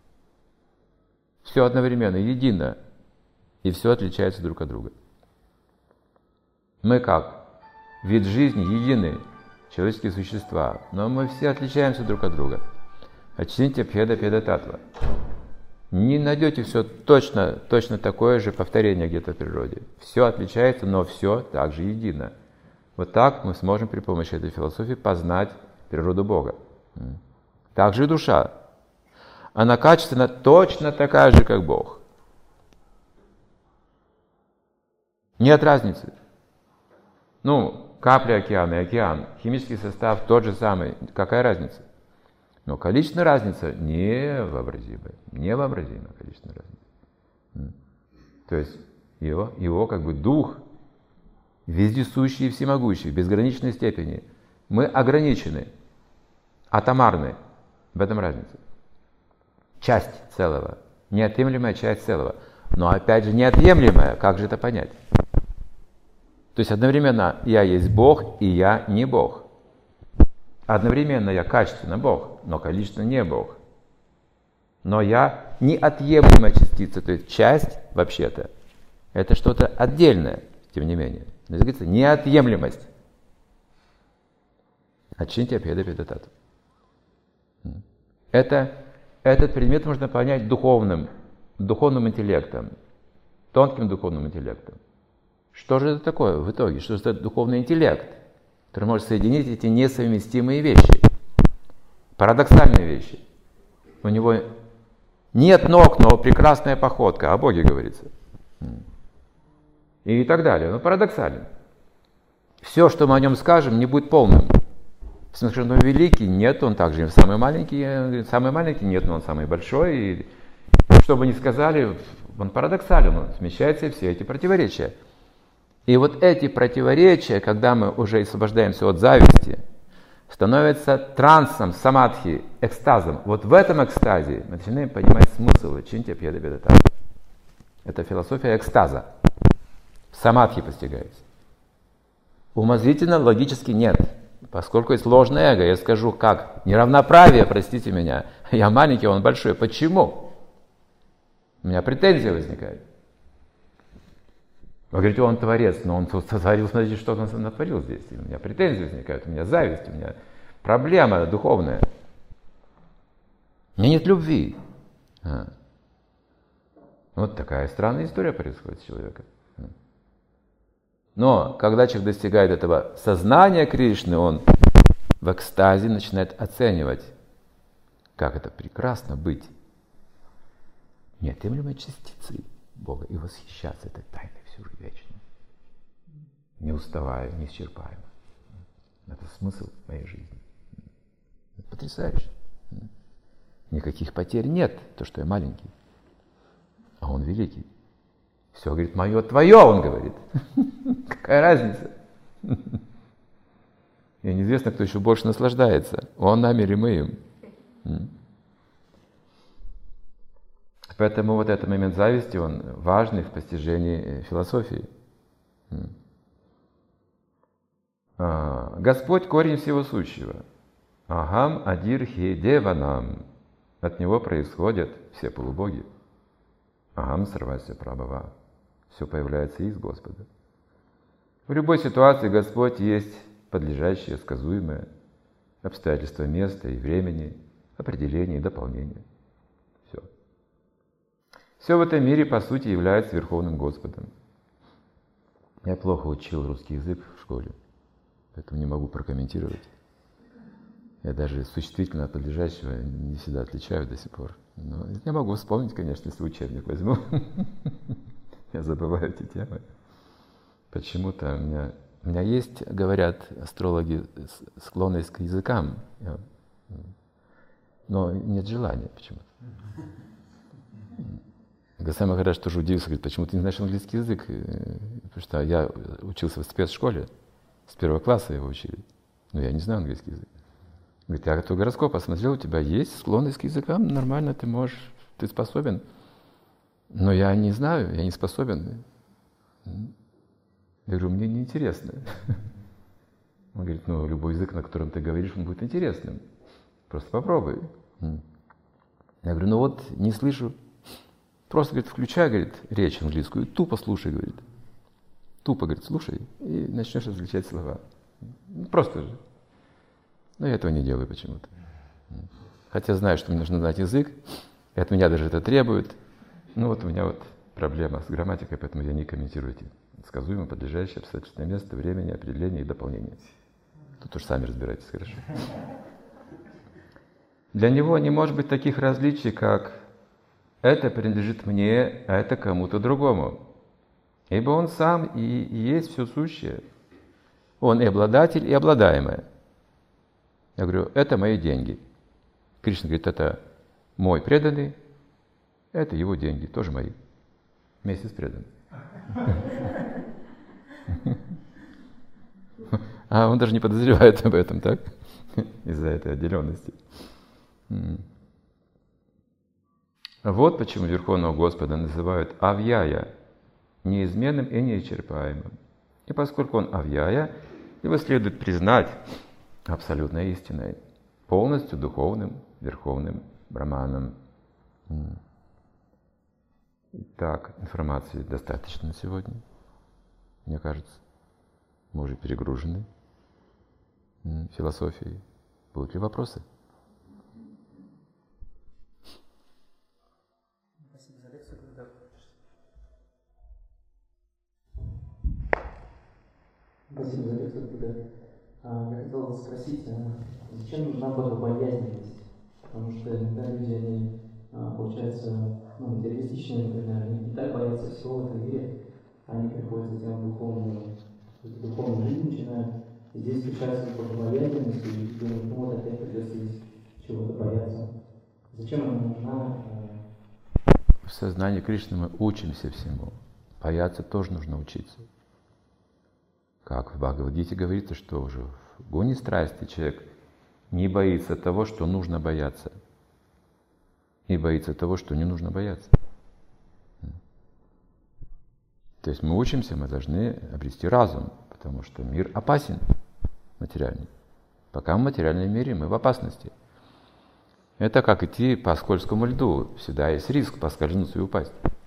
[SPEAKER 1] Все одновременно едино, и все отличается друг от друга. Мы как вид жизни едины, человеческие существа, но мы все отличаемся друг от друга. Ачинтья педа таттва. Не найдете все точно такое же повторение где-то в природе. Все отличается, но все также едино. Вот так мы сможем при помощи этой философии познать природу Бога. Также и душа. Она качественно точно такая же, как Бог. Нет разницы. Капля океана и океан. Химический состав тот же самый. Какая разница? Но количественная разница невообразимая. Невообразимая количественная разница. То есть его как бы дух вездесущий и всемогущий, в безграничной степени. Мы ограничены, атомарны. В этом разница. Часть целого. Неотъемлемая часть целого. Но опять же неотъемлемая. Как же это понять? То есть одновременно я есть Бог, и я не Бог. Одновременно я качественно Бог, но количественно не Бог. Но я неотъемлемая частица, то есть часть, вообще-то, это что-то отдельное, тем не менее. Называется неотъемлемость. Ачинтья педа таттва. Этот предмет можно понять духовным интеллектом, тонким духовным интеллектом. Что же это такое в итоге? Что же это духовный интеллект, который может соединить эти несовместимые вещи, парадоксальные вещи? У него нет ног, но прекрасная походка, о Боге говорится. И так далее. Но парадоксально. Все, что мы о нем скажем, не будет полным. В смысле, он великий? Нет, он также самый маленький. Самый маленький? Нет, но он самый большой. И что бы ни сказали, он парадоксален, он смещается, и все эти противоречия. И вот эти противоречия, когда мы уже освобождаемся от зависти, становятся трансом, самадхи, экстазом. Вот в этом экстазе мы начинаем понимать смысл чинтя пьеда бедата. Это философия экстаза. Самадхи постигается. Умозрительно, логически нет. Поскольку есть ложное эго, я скажу как? Неравноправие, простите меня. Я маленький, он большой. Почему? У меня претензия возникает. Вы говорите, он творец, но он сотворил, смотрите, что он натворил здесь. И у меня претензии возникают, у меня зависть, у меня проблема духовная. У меня нет любви. Вот такая странная история происходит с человеком. Но когда человек достигает этого сознания Кришны, он в экстазе начинает оценивать, как это прекрасно быть неотъемлемой частицей Бога и восхищаться этой тайной всю жизнь вечно, не уставая, неисчерпаемо. Это смысл моей жизни. Это потрясающе. Никаких потерь нет, то, что я маленький, а он великий. Все, говорит, мое, твое, он говорит. Какая разница? И неизвестно, кто еще больше наслаждается. Он нами или мы им. Поэтому вот этот момент зависти, он важный в постижении философии. Господь – корень всего сущего. Ахам адир хи деванам. От него происходят все полубоги. Ахам сарвася прабхава. Все появляется из Господа. В любой ситуации Господь есть подлежащее, сказуемое, обстоятельства места и времени, определение и дополнение. Все. Все в этом мире, по сути, является Верховным Господом. Я плохо учил русский язык в школе, поэтому не могу прокомментировать. Я даже существительно от подлежащего не всегда отличаю до сих пор. Но я могу вспомнить, конечно, если учебник возьму. Я забываю эти темы. Почему-то у меня есть, говорят астрологи, склонность к языкам, но нет желания почему-то. Самое хорошо, что удивился, говорит, почему ты не знаешь английский язык? Потому что я учился в спецшколе, с 1 класса его учили, но я не знаю английский язык. Говорит, я твой гороскоп посмотрел, у тебя есть склонность к языкам, нормально, ты можешь, ты способен. Но я не знаю, я не способен. Я говорю, мне неинтересно. Он говорит, ну любой язык, на котором ты говоришь, он будет интересным. Просто попробуй. Я говорю, ну вот не слышу. Просто, говорит, включай, говорит, речь английскую, тупо слушай, говорит. Тупо, говорит, слушай, и начнешь различать слова. Просто же. Но я этого не делаю почему-то. Хотя знаю, что мне нужно знать язык, и от меня даже это требует. Ну вот у меня вот проблема с грамматикой, поэтому я не комментирую эти сказуемые, подлежащие, обстоятельственное место, времени, определение и дополнение. Тут уж сами разбирайтесь, хорошо. Для него не может быть таких различий, как это принадлежит мне, а это кому-то другому. Ибо он сам и есть все сущее. Он и обладатель, и обладаемое. Я говорю, это мои деньги. Кришна говорит, это мой преданный, это его деньги, тоже мои. Вместе с преданным. А он даже не подозревает об этом, так? Из-за этой отделенности. Вот почему Верховного Господа называют Авьяя, неизменным и неисчерпаемым. И поскольку он Авьяя, его следует признать абсолютной истиной, полностью духовным, верховным Браманом. Так, информации достаточно на сегодня, мне кажется. Мы уже перегружены философией. Будут ли вопросы?
[SPEAKER 2] Спасибо за лекцию. Спасибо за лекцию. Я хотел вас спросить, зачем нужна богобоязненность? Потому что иногда люди, они, получается, материалистичные, например, они не так боятся всего в этом мире, они приходят затем в духовную жизнь, начинают, здесь встречается с богобоязненностью, и думают, ну вот опять придется здесь чего-то бояться. Зачем она нужна?
[SPEAKER 1] В сознании Кришны мы учимся всему. Бояться тоже нужно учиться. Как в Бхагавад-гите говорится, что уже в гуне страсти человек не боится того, что нужно бояться. И боится того, что не нужно бояться. То есть мы учимся, мы должны обрести разум, потому что мир опасен материальный. Пока в материальном мире мы в опасности. Это как идти по скользкому льду. Всегда есть риск поскользнуться и упасть.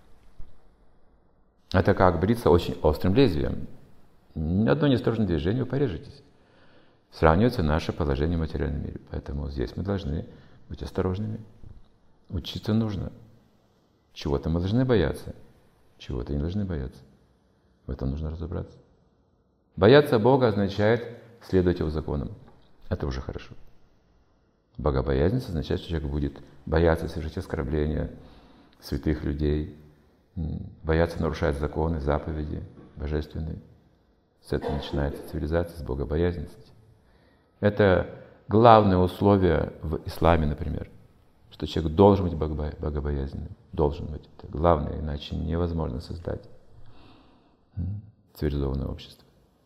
[SPEAKER 1] Это как бриться очень острым лезвием. Ни одно неосторожное движение, вы порежетесь. Сравнивается наше положение в материальном мире. Поэтому здесь мы должны быть осторожными. Учиться нужно. Чего-то мы должны бояться, чего-то не должны бояться. В этом нужно разобраться. Бояться Бога означает следовать Его законам. Это уже хорошо. Богобоязненность означает, что человек будет бояться совершить оскорбления святых людей, бояться нарушать законы, заповеди божественные. С этого начинается цивилизация, с богобоязненности. Это главное условие в исламе, например, что человек должен быть богобоязненным. Должен быть. Это главное, иначе невозможно создать цивилизованное общество.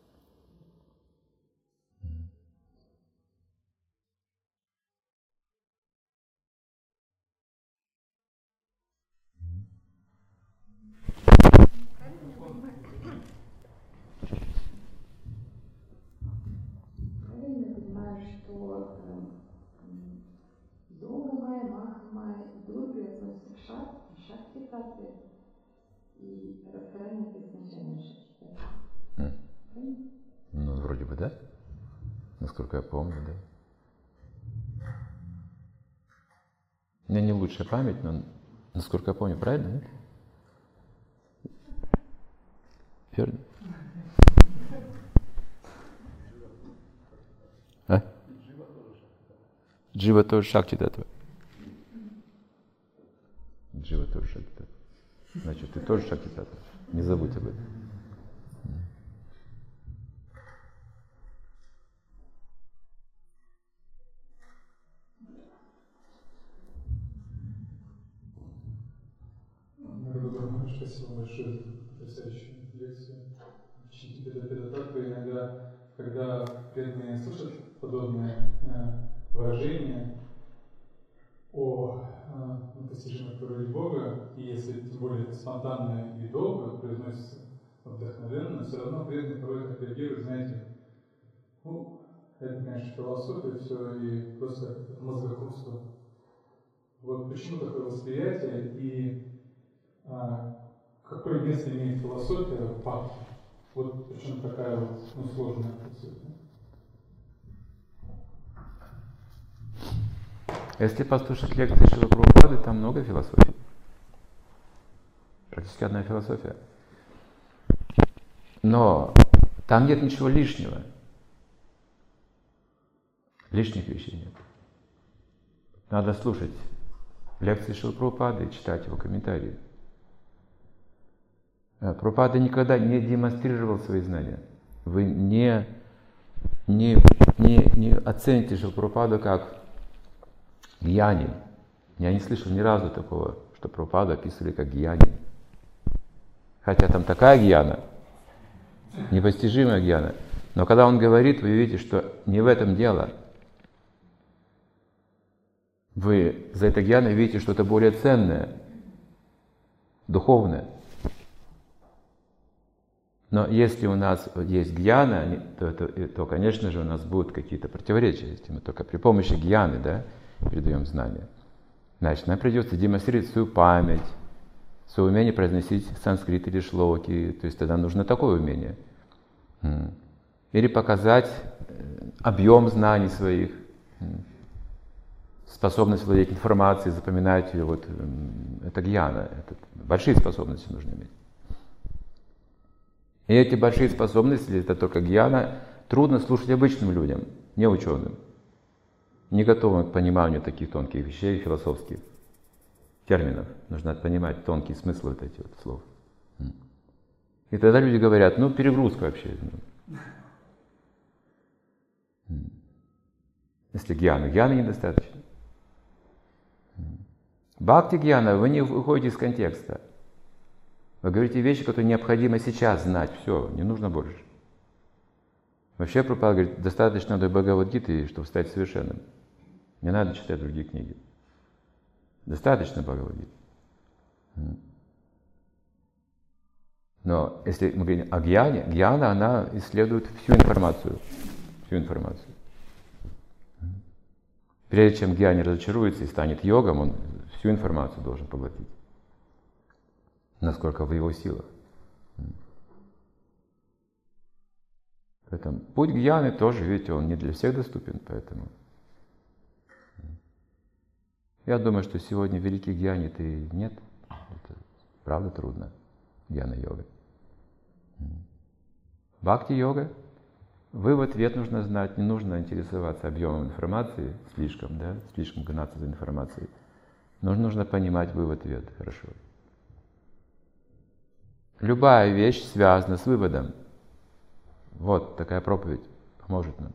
[SPEAKER 3] Правильно понимаю, что Йога-майя, Маха-майя и Дурга относятся к шакти-татве, и Радхарани — это изначально шакти-татве.
[SPEAKER 1] Ну, вроде бы, да? Насколько я помню, да. У меня не лучшая память, но насколько я помню, правильно, нет? Верно? А? Джива тоже шакти-татва. Джива тоже шакти-татва. Значит, ты тоже шакти-татва. Не забудь об этом.
[SPEAKER 4] Спасибо большое за потрясающую лекцию. Чити-пида-пида-татва. Иногда, когда преданные слышат подобные выражения о непостижимой природе Бога, и если тем более это спонтанно и долго произносится вдохновенно, все равно преданные порой так реагируют, знаете, ну, это, конечно, философия, все, и просто мозгокрутство. Вот почему такое восприятие и какое место имеет философия в бхакти? Вот причем такая вот сложная философия.
[SPEAKER 1] Если послушать лекции Шрилы Прабхупады, там много философий. Практически одна философия. Но там нет ничего лишнего. Лишних вещей нет. Надо слушать лекции Шрилы Прабхупады и читать его комментарии. Прабхупада никогда не демонстрировал свои знания. Вы не оцените Шрилу Прабхупаду как гьяни. Я не слышал ни разу такого, что Прабхупаду описывали как гьяни. Хотя там такая гьяна, непостижимая гьяна. Но когда он говорит, вы видите, что не в этом дело. Вы за этой гьяной видите что-то более ценное, духовное. Но если у нас есть гьяна, то, конечно же, у нас будут какие-то противоречия. Если мы только при помощи гьяны, да, передаем знания. Значит, нам придется демонстрировать свою память, свое умение произносить санскрит или шлоки. То есть тогда нужно такое умение. Или показать объем знаний своих, способность владеть информацией, запоминать ее. Вот, это гьяна. Это большие способности нужно иметь. И эти большие способности, это только гьяна, трудно слушать обычным людям, не ученым, не готовым к пониманию таких тонких вещей, философских терминов. Нужно понимать тонкий смысл вот этих вот слов. И тогда люди говорят, ну перегрузка вообще. Если гьяны недостаточно. Бхакти-гьяна, вы не выходите из контекста. Вы говорите вещи, которые необходимо сейчас знать. Все, не нужно больше. Вообще, Прабхупада говорит, достаточно до Бхагавад-гиты, чтобы стать совершенным. Не надо читать другие книги. Достаточно Бхагавад-гиты. Но если мы говорим о гьяне, гьяна, она исследует всю информацию. Всю информацию. Прежде чем гьяни разочаруется и станет йогом, он всю информацию должен поглотить. Насколько в его силах. Поэтому путь гьяны тоже, видите, он не для всех доступен, поэтому. Я думаю, что сегодня великих гьяни-то и нет. Это правда трудно. Гьяна-йога. Бхакти-йога. Вы ответ нужно знать, не нужно интересоваться объемом информации слишком гнаться за информацией. Нужно понимать ответ хорошо. Любая вещь связана с выводом. Вот такая проповедь поможет нам.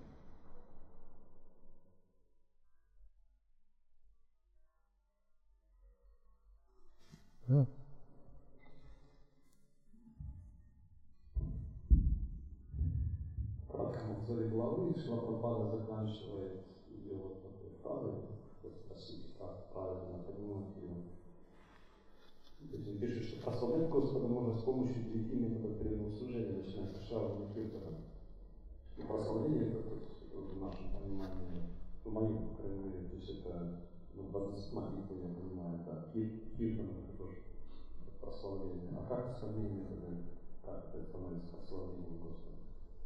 [SPEAKER 5] В зале главы Шрила Прабхупада заканчивает ее вот такой фразой, по сути, как правильно понимать ее. То есть он пишет, что прославлять Господа можно с помощью 9 методов преданного служения, начиная с Шравана Киртана. И прославление это в нашем понимании, в моем, по крайней мере, то есть это, молитву я понимаю, да, Киртан это тоже прославление. А как остальные методы, как это становится прославлением Господа?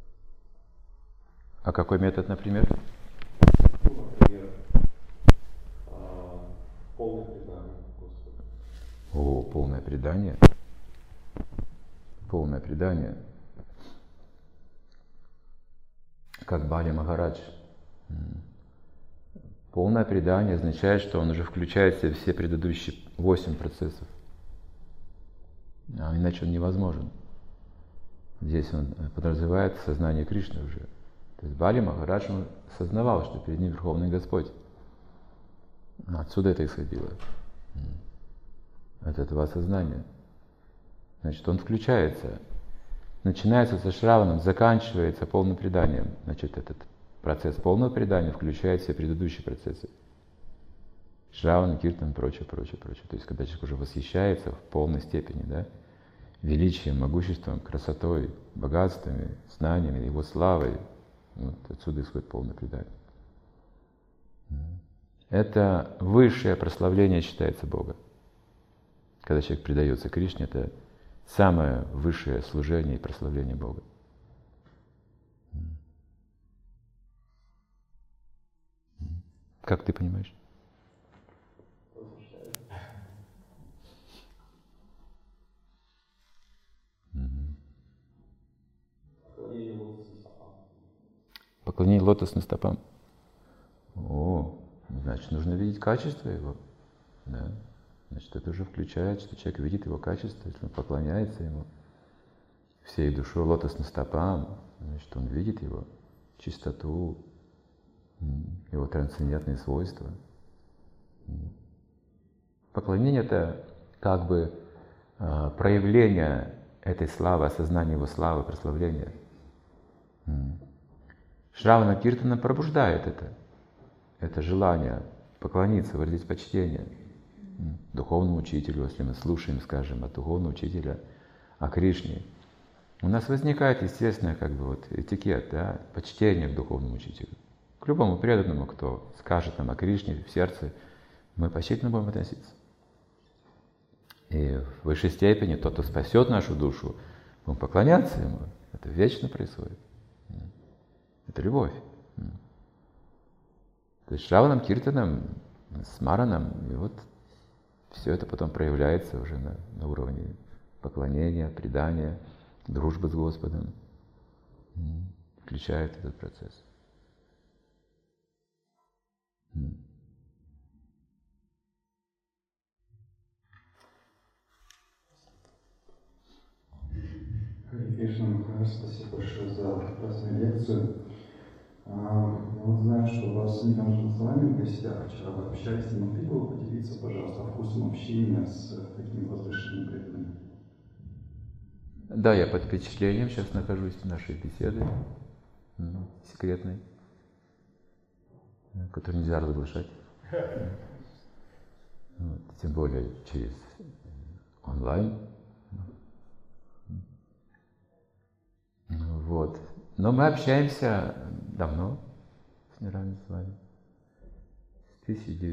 [SPEAKER 1] А какой метод, например?
[SPEAKER 5] Ну, например, полное предание Господу.
[SPEAKER 1] О, полное предание. Полное предание. Как Бали Махарадж. Полное предание означает, что он уже включает в себя все предыдущие 8 процессов. А иначе он невозможен. Здесь он подразумевает сознание Кришны уже. То есть Бали Махарадж он осознавал, что перед ним Верховный Господь. Отсюда это исходило. От этого осознания. Значит, он включается. Начинается со Шраваном, заканчивается полным преданием. Значит, этот процесс полного предания включает все предыдущие процессы. Шравана, Киртан, прочее. То есть, когда человек уже восхищается в полной степени, да, величием, могуществом, красотой, богатствами, знаниями, его славой, вот отсюда исходит полное предание. Это высшее прославление считается Бога. Когда человек предается Кришне, это самое высшее служение и прославление Бога. Как ты понимаешь? Поклонение лотосным стопам. О, значит, нужно видеть качество его. Да. Значит, это уже включает, что человек видит его качество, если он поклоняется ему всей душой лотосным стопам, значит, он видит его чистоту, его трансцендентные свойства. Поклонение — это как бы проявление этой славы, осознание его славы, прославления. Шравана Киртана пробуждает это желание поклониться, выразить почтение духовному учителю, если мы слушаем, скажем, от духовного учителя о Кришне. У нас возникает естественный этикет, да, почтение к духовному учителю. К любому преданному, кто скажет нам о Кришне в сердце, мы почтительно будем относиться. И в высшей степени тот, кто спасет нашу душу, будем поклоняться ему. Это вечно происходит. Это любовь. То есть Шраваном, Киртаном, Смараном, и вот все это потом проявляется уже на уровне поклонения, предания, дружбы с Господом. Включает этот процесс.
[SPEAKER 5] Хари Кришна Махарадж, спасибо большое за прекрасную лекцию.
[SPEAKER 6] Я вот знаю, что у вас не нужно с вами в гостях. Вчера вы общались, не могли бы вы поделиться, пожалуйста, вкусом общения с такими возвышенными преданными?
[SPEAKER 1] Да, я под впечатлением сейчас нахожусь в нашей беседы секретной, которую нельзя разглашать. Тем более через онлайн. Вот. Но мы общаемся давно с мирами с вами. С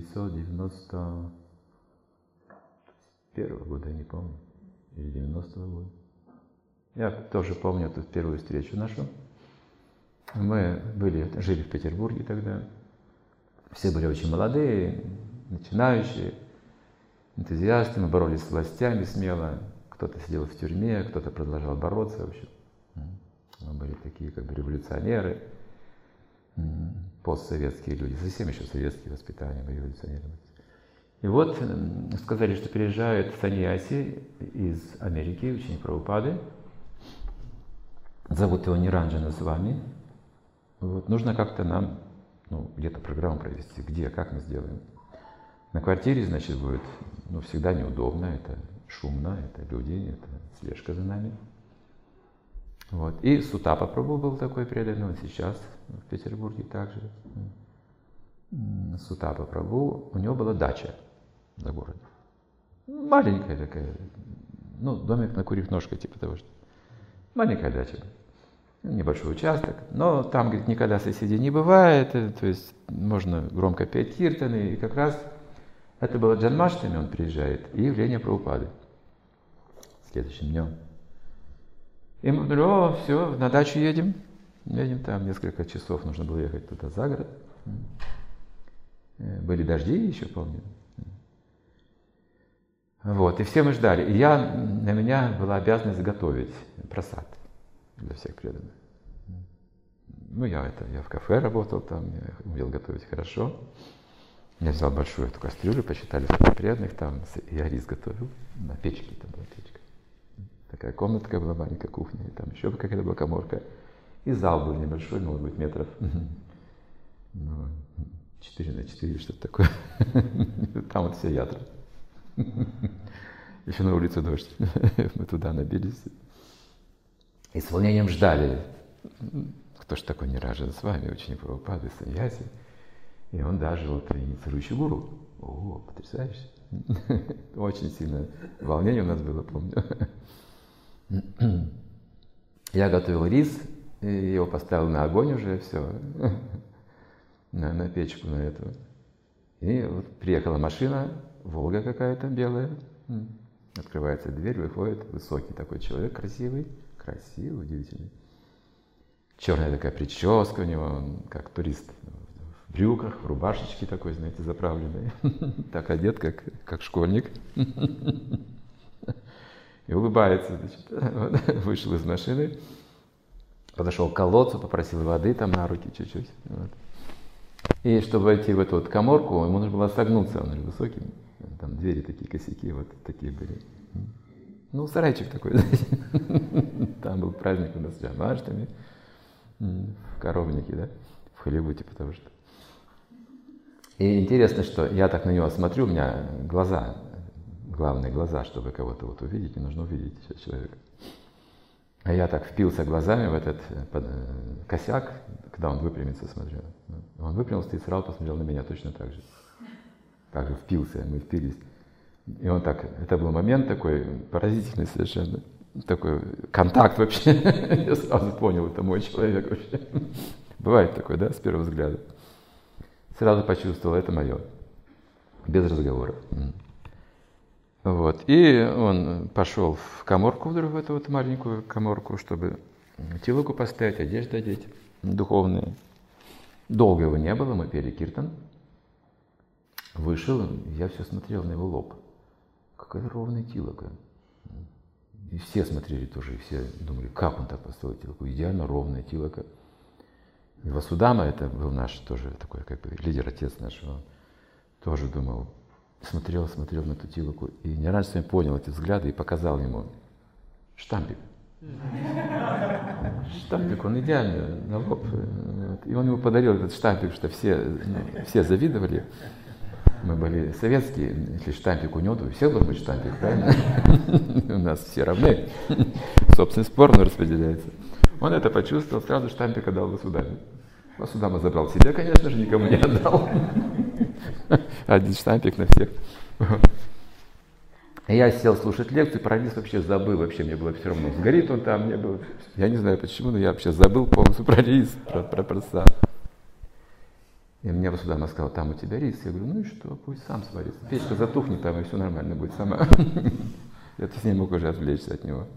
[SPEAKER 1] 1991 года, я не помню, или 90-го года. Я тоже помню эту первую встречу нашу. Мы жили в Петербурге тогда. Все были очень молодые, начинающие, энтузиасты. Мы боролись с властями смело. Кто-то сидел в тюрьме, кто-то продолжал бороться. В общем, мы были такие как бы революционеры, постсоветские люди. Совсем еще советские воспитания, мы революционеры. И вот сказали, что приезжает саньяси из Америки, ученик Прабхупады. Зовут его Ниранджана с вами. Вот. Нужно как-то нам где-то программу провести. Где, как мы сделаем. На квартире, значит, будет всегда неудобно, это шумно, это люди, это слежка за нами. Вот. И Сутапа Прабху был такой преданный, он сейчас в Петербурге также. Сутапа Прабху, у него была дача за городом. Маленькая такая, домик на курьих ножках, типа того, что. Маленькая дача. Небольшой участок, но там, говорит, никогда соседей не бывает, то есть можно громко петь киртаны, и как раз это было Джанмаштами, он приезжает, и явление Прабхупады следующим днем. И мы говорим, все, на дачу едем, там несколько часов нужно было ехать туда за город. Были дожди еще, помню. Вот, и все мы ждали, и на меня была обязанность готовить прасад для всех преданных. Я в кафе работал там, я умел готовить хорошо. Я взял большую эту кастрюлю, посчитали сколько преданных там, я рис готовил. На печке, там была печка. Такая комнатка была, маленькая кухня, и там еще какая-то была каморка. И зал был небольшой, может быть, метров 4 на 4, что-то такое. Там вот все ядра. Еще на улице дождь. Мы туда набились. И с волнением ждали. Кто ж такой Ниранджана с вами, ученик Прабхупады, саньяси. И он даже инициирующий гуру. О, потрясающе. Очень сильное волнение у нас было, помню. Я готовил рис, и его поставил на огонь уже, все. На печку, на эту. И вот приехала машина, Волга какая-то белая. Открывается дверь, выходит высокий такой человек, красивый, удивительный. Черная такая прическа у него, он как турист. В брюках, в рубашечке такой, знаете, заправленной. Так одет, как школьник. И улыбается, значит. Вышел из машины, подошел к колодцу, попросил воды там на руки чуть-чуть. Вот. И чтобы войти в эту вот каморку, ему нужно было согнуться, он же высокий. Там двери такие, косяки, вот такие были. Сарайчик такой, знаете. Там был праздник у нас с Джанмаштами, в Коровнике, да, в Холливуде, потому что. И интересно, что я так на него смотрю, у меня глаза, главные глаза, чтобы кого-то вот увидеть, не нужно увидеть человека. А я так впился глазами в этот косяк, когда он выпрямится, смотрю. Он выпрямился и сразу посмотрел на меня точно так же. Так же впился, мы впились. И он так, это был момент такой поразительный совершенно. Такой контакт вообще. Я сразу понял, это мой человек вообще. Бывает такое, да, с первого взгляда. Сразу почувствовал, это мое. Без разговоров. Вот. И он пошел в каморку вдруг, в эту вот маленькую каморку, чтобы тилоку поставить, одежду одеть, духовные. Долго его не было, мы пели киртан. Вышел, я все смотрел на его лоб. Какая ровная тилока. И все смотрели тоже, и все думали, как он так поставил тилоку. Идеально ровная тилока. И Васудама, это был наш тоже такой, как бы, лидер, отец нашего, тоже думал, смотрел на эту тилоку. И Ниранджана понял эти взгляды и показал ему штампик. Штампик, он идеально на лоб. Вот. И он ему подарил этот штампик, что все завидовали. Мы были советские, если штампик у него, то у всех должен быть штампик, правильно? У нас все равны. Собственность поровну распределяется. Он это почувствовал, сразу штампик отдал государю. Государь забрал себе, конечно же, никому не отдал. Один штампик на всех. Я сел слушать лекцию, про лист вообще забыл, вообще мне было все равно, сгорит он там, мне было, я не знаю почему, но я вообще забыл полностью про рис, про сам. И мне Васудама сказал, там у тебя рис. Я говорю, ну и что, пусть сам сварится. Печка затухнет, там и все нормально будет сама. Я не мог уже отвлечься от него.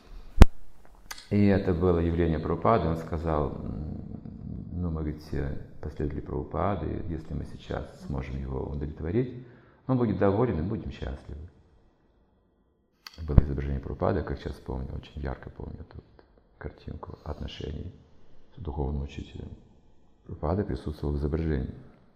[SPEAKER 1] И это было явление Прабхупады. Он сказал, ну мы ведь все последователи Прабхупады, если мы сейчас сможем его удовлетворить, он будет доволен и будем счастливы. Было изображение Прабхупады, как сейчас помню, очень ярко помню эту картинку отношений с духовным учителем. Прабхупада присутствовал в изображении.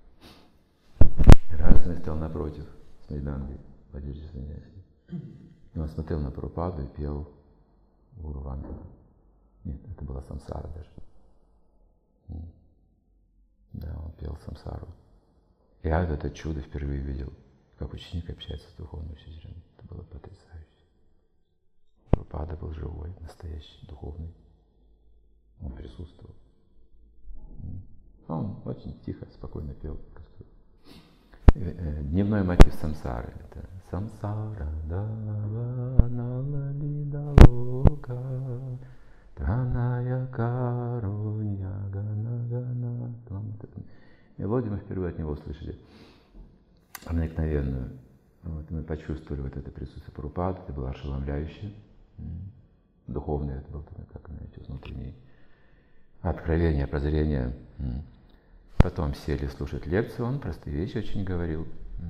[SPEAKER 1] Раз он стоял напротив с Мридангой, Ваджижи Саньяси. И он смотрел на Прабхупаду и пел Гуру Вандана. Нет, это была Самсара даже. Да, он пел Самсару. Я это чудо впервые видел, как ученик общается с духовным учителем. Это было потрясающе. Прабхупада был живой, настоящий, духовный. Он присутствовал. Он очень тихо, спокойно пел. Дневной мотив самсары. Это самсара даваналалидалока таная карунья гана. Мелодию мы впервые от него услышали. Проникновенную. Вот, мы почувствовали вот это присутствие Прабхупады. Это было ошеломляюще. Духовное это было, как знаете, внутреннее откровение, прозрение. Потом сели слушать лекцию, он простые вещи очень говорил.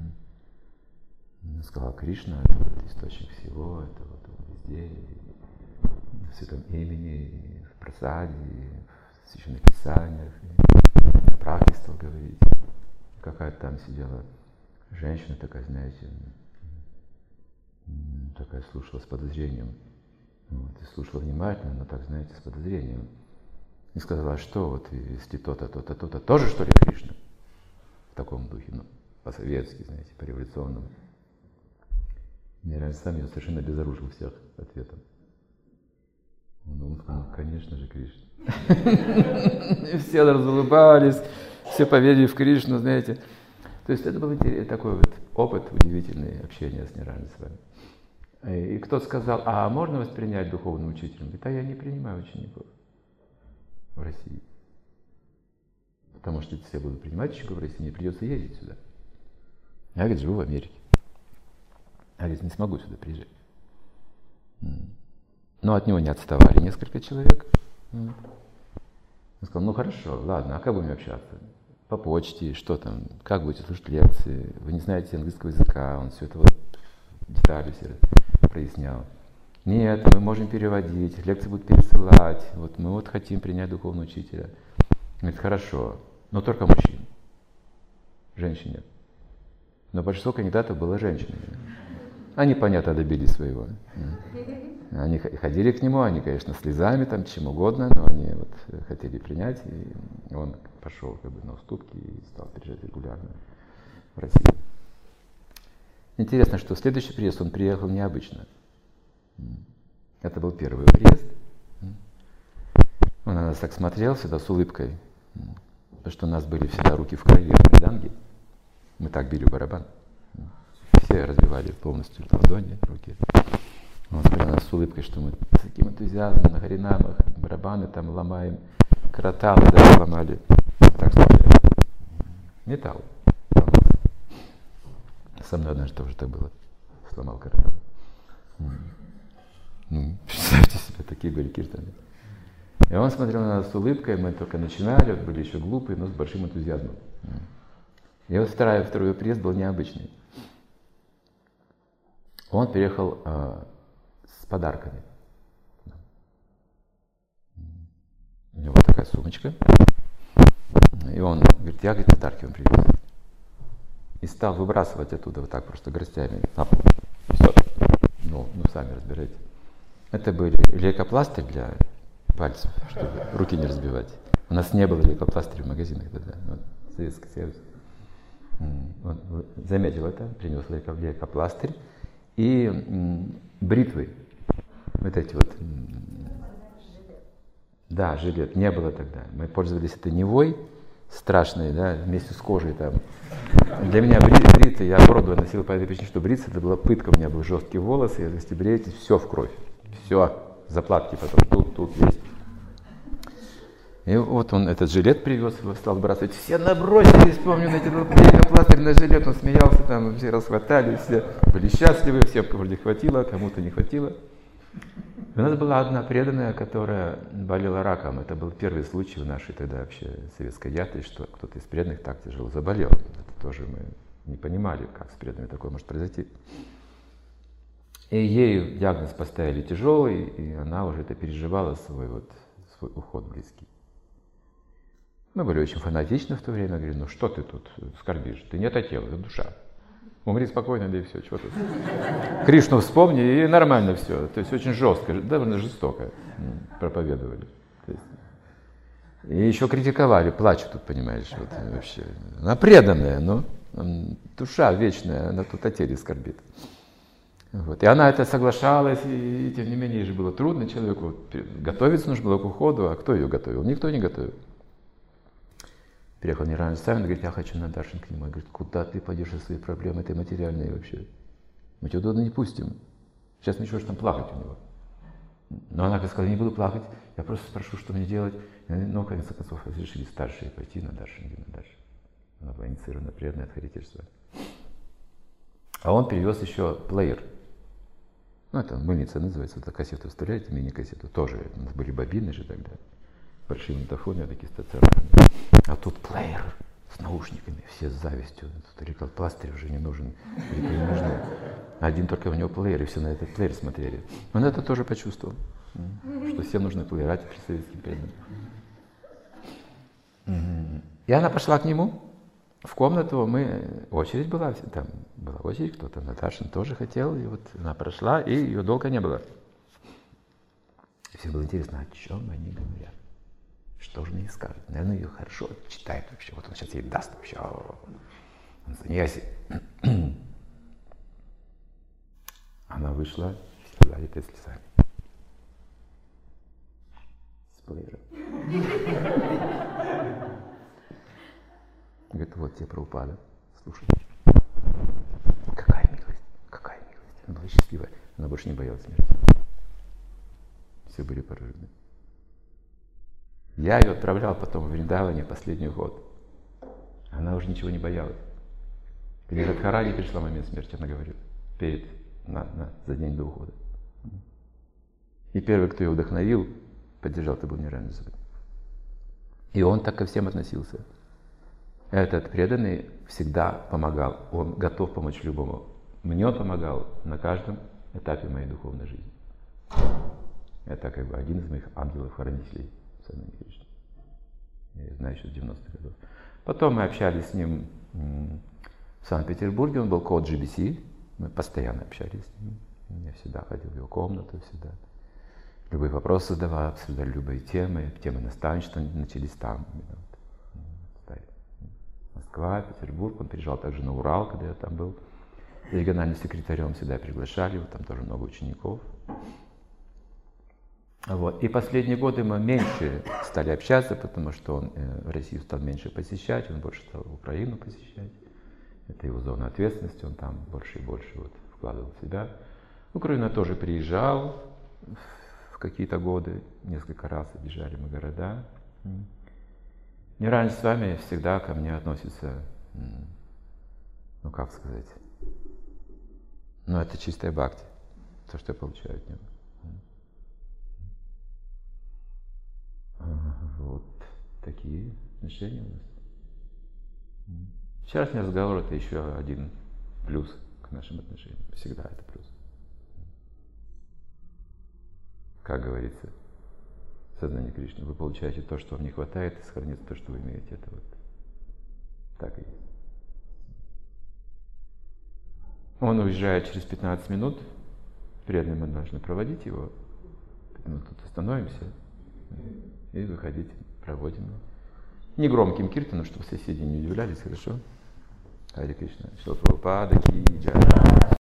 [SPEAKER 1] Сказал, Кришна — это вот источник всего, это вот он везде, в святом имени, в прасаде, в священных писаниях, о практике стал говорить. Какая-то там сидела женщина такая, знаете, такая слушала с подозрением. Вот, и слушала внимательно, но так, знаете, с подозрением. И сказала, что вот если то-то, то-то, то-то, тоже что ли Кришна? В таком духе, ну, по-советски, знаете, по-революционному. Мне сам ее совершенно обезоружил всех ответом. Он сказал, конечно же, Кришна. И все разулыбались, все поверили в Кришну, знаете. То есть это был такой вот опыт удивительный общения с Нирваной с вами. И кто-то сказал, а можно воспринять духовным учителем? Говорит, а я не принимаю учеников в России. Потому что если все будут принимать учеников в России, мне придется ездить сюда. Я, говорит, живу в Америке. Я, говорит, не смогу сюда приезжать. Но от него не отставали несколько человек. Он сказал, ну хорошо, ладно, а как будем общаться? По почте, что там, как будете слушать лекции? Вы не знаете английского языка, он все это вот детали все прояснял. Нет, мы можем переводить, лекции будут пересылать. Вот мы вот хотим принять духовного учителя. Говорит, хорошо, но только мужчин. Женщин нет. Но большинство кандидатов было женщинами. Они, понятно, добились своего. Они ходили к нему, они, конечно, слезами, там, чем угодно, но они вот хотели принять, и он пошел как бы на уступки и стал приезжать регулярно в Россию. Интересно, что в следующий приезд он приехал необычно. Это был первый приезд. Он на нас так смотрел всегда с улыбкой, потому что у нас были всегда руки в крови в мриданге. Мы так били барабан. Все разбивали полностью ладони, руки. Он смотрел на нас с улыбкой, что мы с таким энтузиазмом на харинамах барабаны там ломаем, караталы даже ломали. Так смотрели. Металл. Со мной однажды тоже так было. Сломал каратал. Представьте себе, такие были киртаны. И он смотрел на нас с улыбкой, мы только начинали, были еще глупые, но с большим энтузиазмом. И вот второй приезд был необычный. Он приехал с подарками. У него такая сумочка. И он говорит, я, говорит, подарки вам привез. И стал выбрасывать оттуда вот так просто горстями на пол. Все. Ну, сами разбирайте. Это были лейкопластырь для пальцев, чтобы руки не разбивать. У нас не было лейкопластырей в магазинах тогда. Вот, Советский Союз. Он заметил это, принес лейкопластырь и бритвы. Вот эти вот. Да, жилет. Не было тогда. Мы пользовались этой Невой страшной, да, вместе с кожей там. Для меня бриться, я бороду носил по этой причине, что бриться это была пытка. У меня были жесткие волосы, если бреетесь, все в кровь. Все, заплатки потом тут есть. И вот он этот жилет привез, его стал сбрасывать. Все набросились, помню, на этот лейкопластырь на жилет, он смеялся, там все расхватали, все были счастливы, всем вроде хватило, кому-то не хватило. У нас была одна преданная, которая болела раком. Это был первый случай в нашей тогда вообще советской ятре, что кто-то из преданных так тяжело заболел. Это тоже мы не понимали, как с преданными такое может произойти. И ей диагноз поставили тяжелый, и она уже это переживала, свой уход близкий. Мы были очень фанатичны в то время, говорили, ну что ты тут скорбишь, ты не это тело, это душа. Умри спокойно, да и все, чего тут. Кришну вспомни, и нормально все. То есть очень жестко, довольно жестоко проповедовали. И еще критиковали, плачут тут, понимаешь, вот вообще. Она преданная, но душа вечная, она тут о теле скорбит. Вот. И она это соглашалась, и тем не менее ей же было трудно человеку. Готовиться нужно было к уходу, а кто ее готовил? Никто не готовил. Приехал Нирвана Савин, говорит, я хочу на даршан к нему. Он говорит, куда ты пойдешь со своей проблемой, этой материальной вообще? Мы тебя туда не пустим. Сейчас начнешь там плакать у него. Но она сказала, не буду плакать, я просто спрошу, что мне делать. Но, в конце концов, разрешили старшие пойти на даршан. Она была инициирована, преданная от Харитирства. А он привез еще плеер. Ну, это мыльница называется, это кассету вставляете, мини-кассету. Тоже, у нас были бобины же тогда. Большие магнитофоны, такие стационарные. А тут плеер с наушниками, все с завистью. Тут лейкопластырь уже не нужен, не нужны. Один только у него плеер, и все на этот плеер смотрели. Он это тоже почувствовал, что всем нужны плеера при советским преданным. И она пошла к нему в комнату, очередь была, там была очередь, кто-то, Наташин тоже хотел, и вот она прошла, и ее долго не было. И всем было интересно, о чем они говорят. Что же мне скажет? Наверное, ее хорошо читает вообще. Вот он сейчас ей даст вообще. Он саньяси. Она вышла, залитая слезами. С плеером. Говорит, вот тебе Прабхупада. Слушай. Какая милость, какая милость. Она была счастливая. Она больше не боялась смерти. Все были поражены. Я ее отправлял потом в Вриндаване последний год. Она уже ничего не боялась. Когда Радхарани пришла момент смерти, она говорит, за день до ухода. И первый, кто ее вдохновил, поддержал, это был Нирвана. И он так ко всем относился. Этот преданный всегда помогал. Он готов помочь любому. Мне он помогал на каждом этапе моей духовной жизни. Это как бы один из моих ангелов-хранителей. Я знаю еще с 90-х годов. Потом мы общались с ним в Санкт-Петербурге, он был код GBC, мы постоянно общались с ним. Я всегда ходил в его комнату, всегда любые вопросы задавал, обсуждали любые темы наставничества начались там. Москва, Петербург, он приезжал также на Урал, когда я там был региональным секретарем, всегда приглашали его, там тоже много учеников. Вот. И последние годы мы меньше стали общаться, потому что он Россию стал меньше посещать, он больше стал Украину посещать. Это его зона ответственности, он там больше и больше вкладывал в себя. В Украину я тоже приезжал в какие-то годы, несколько раз объезжали мы города. Нирвана с вами всегда ко мне относится, ну как сказать, ну это чистая бхакти, то, что я получаю от него. Вот такие отношения у нас. Вчерашний разговор — это еще один плюс к нашим отношениям. Всегда это плюс. Как говорится, сознание Кришны. Вы получаете то, что вам не хватает, и сохранится то, что вы имеете. Это вот так и есть. Он уезжает через 15 минут. Преданные мы должны проводить его. Мы тут остановимся и выходить проводим. Негромким киртаном, чтобы соседи не удивлялись, хорошо? Харе Кришна. Шила Прабхупада ки джай.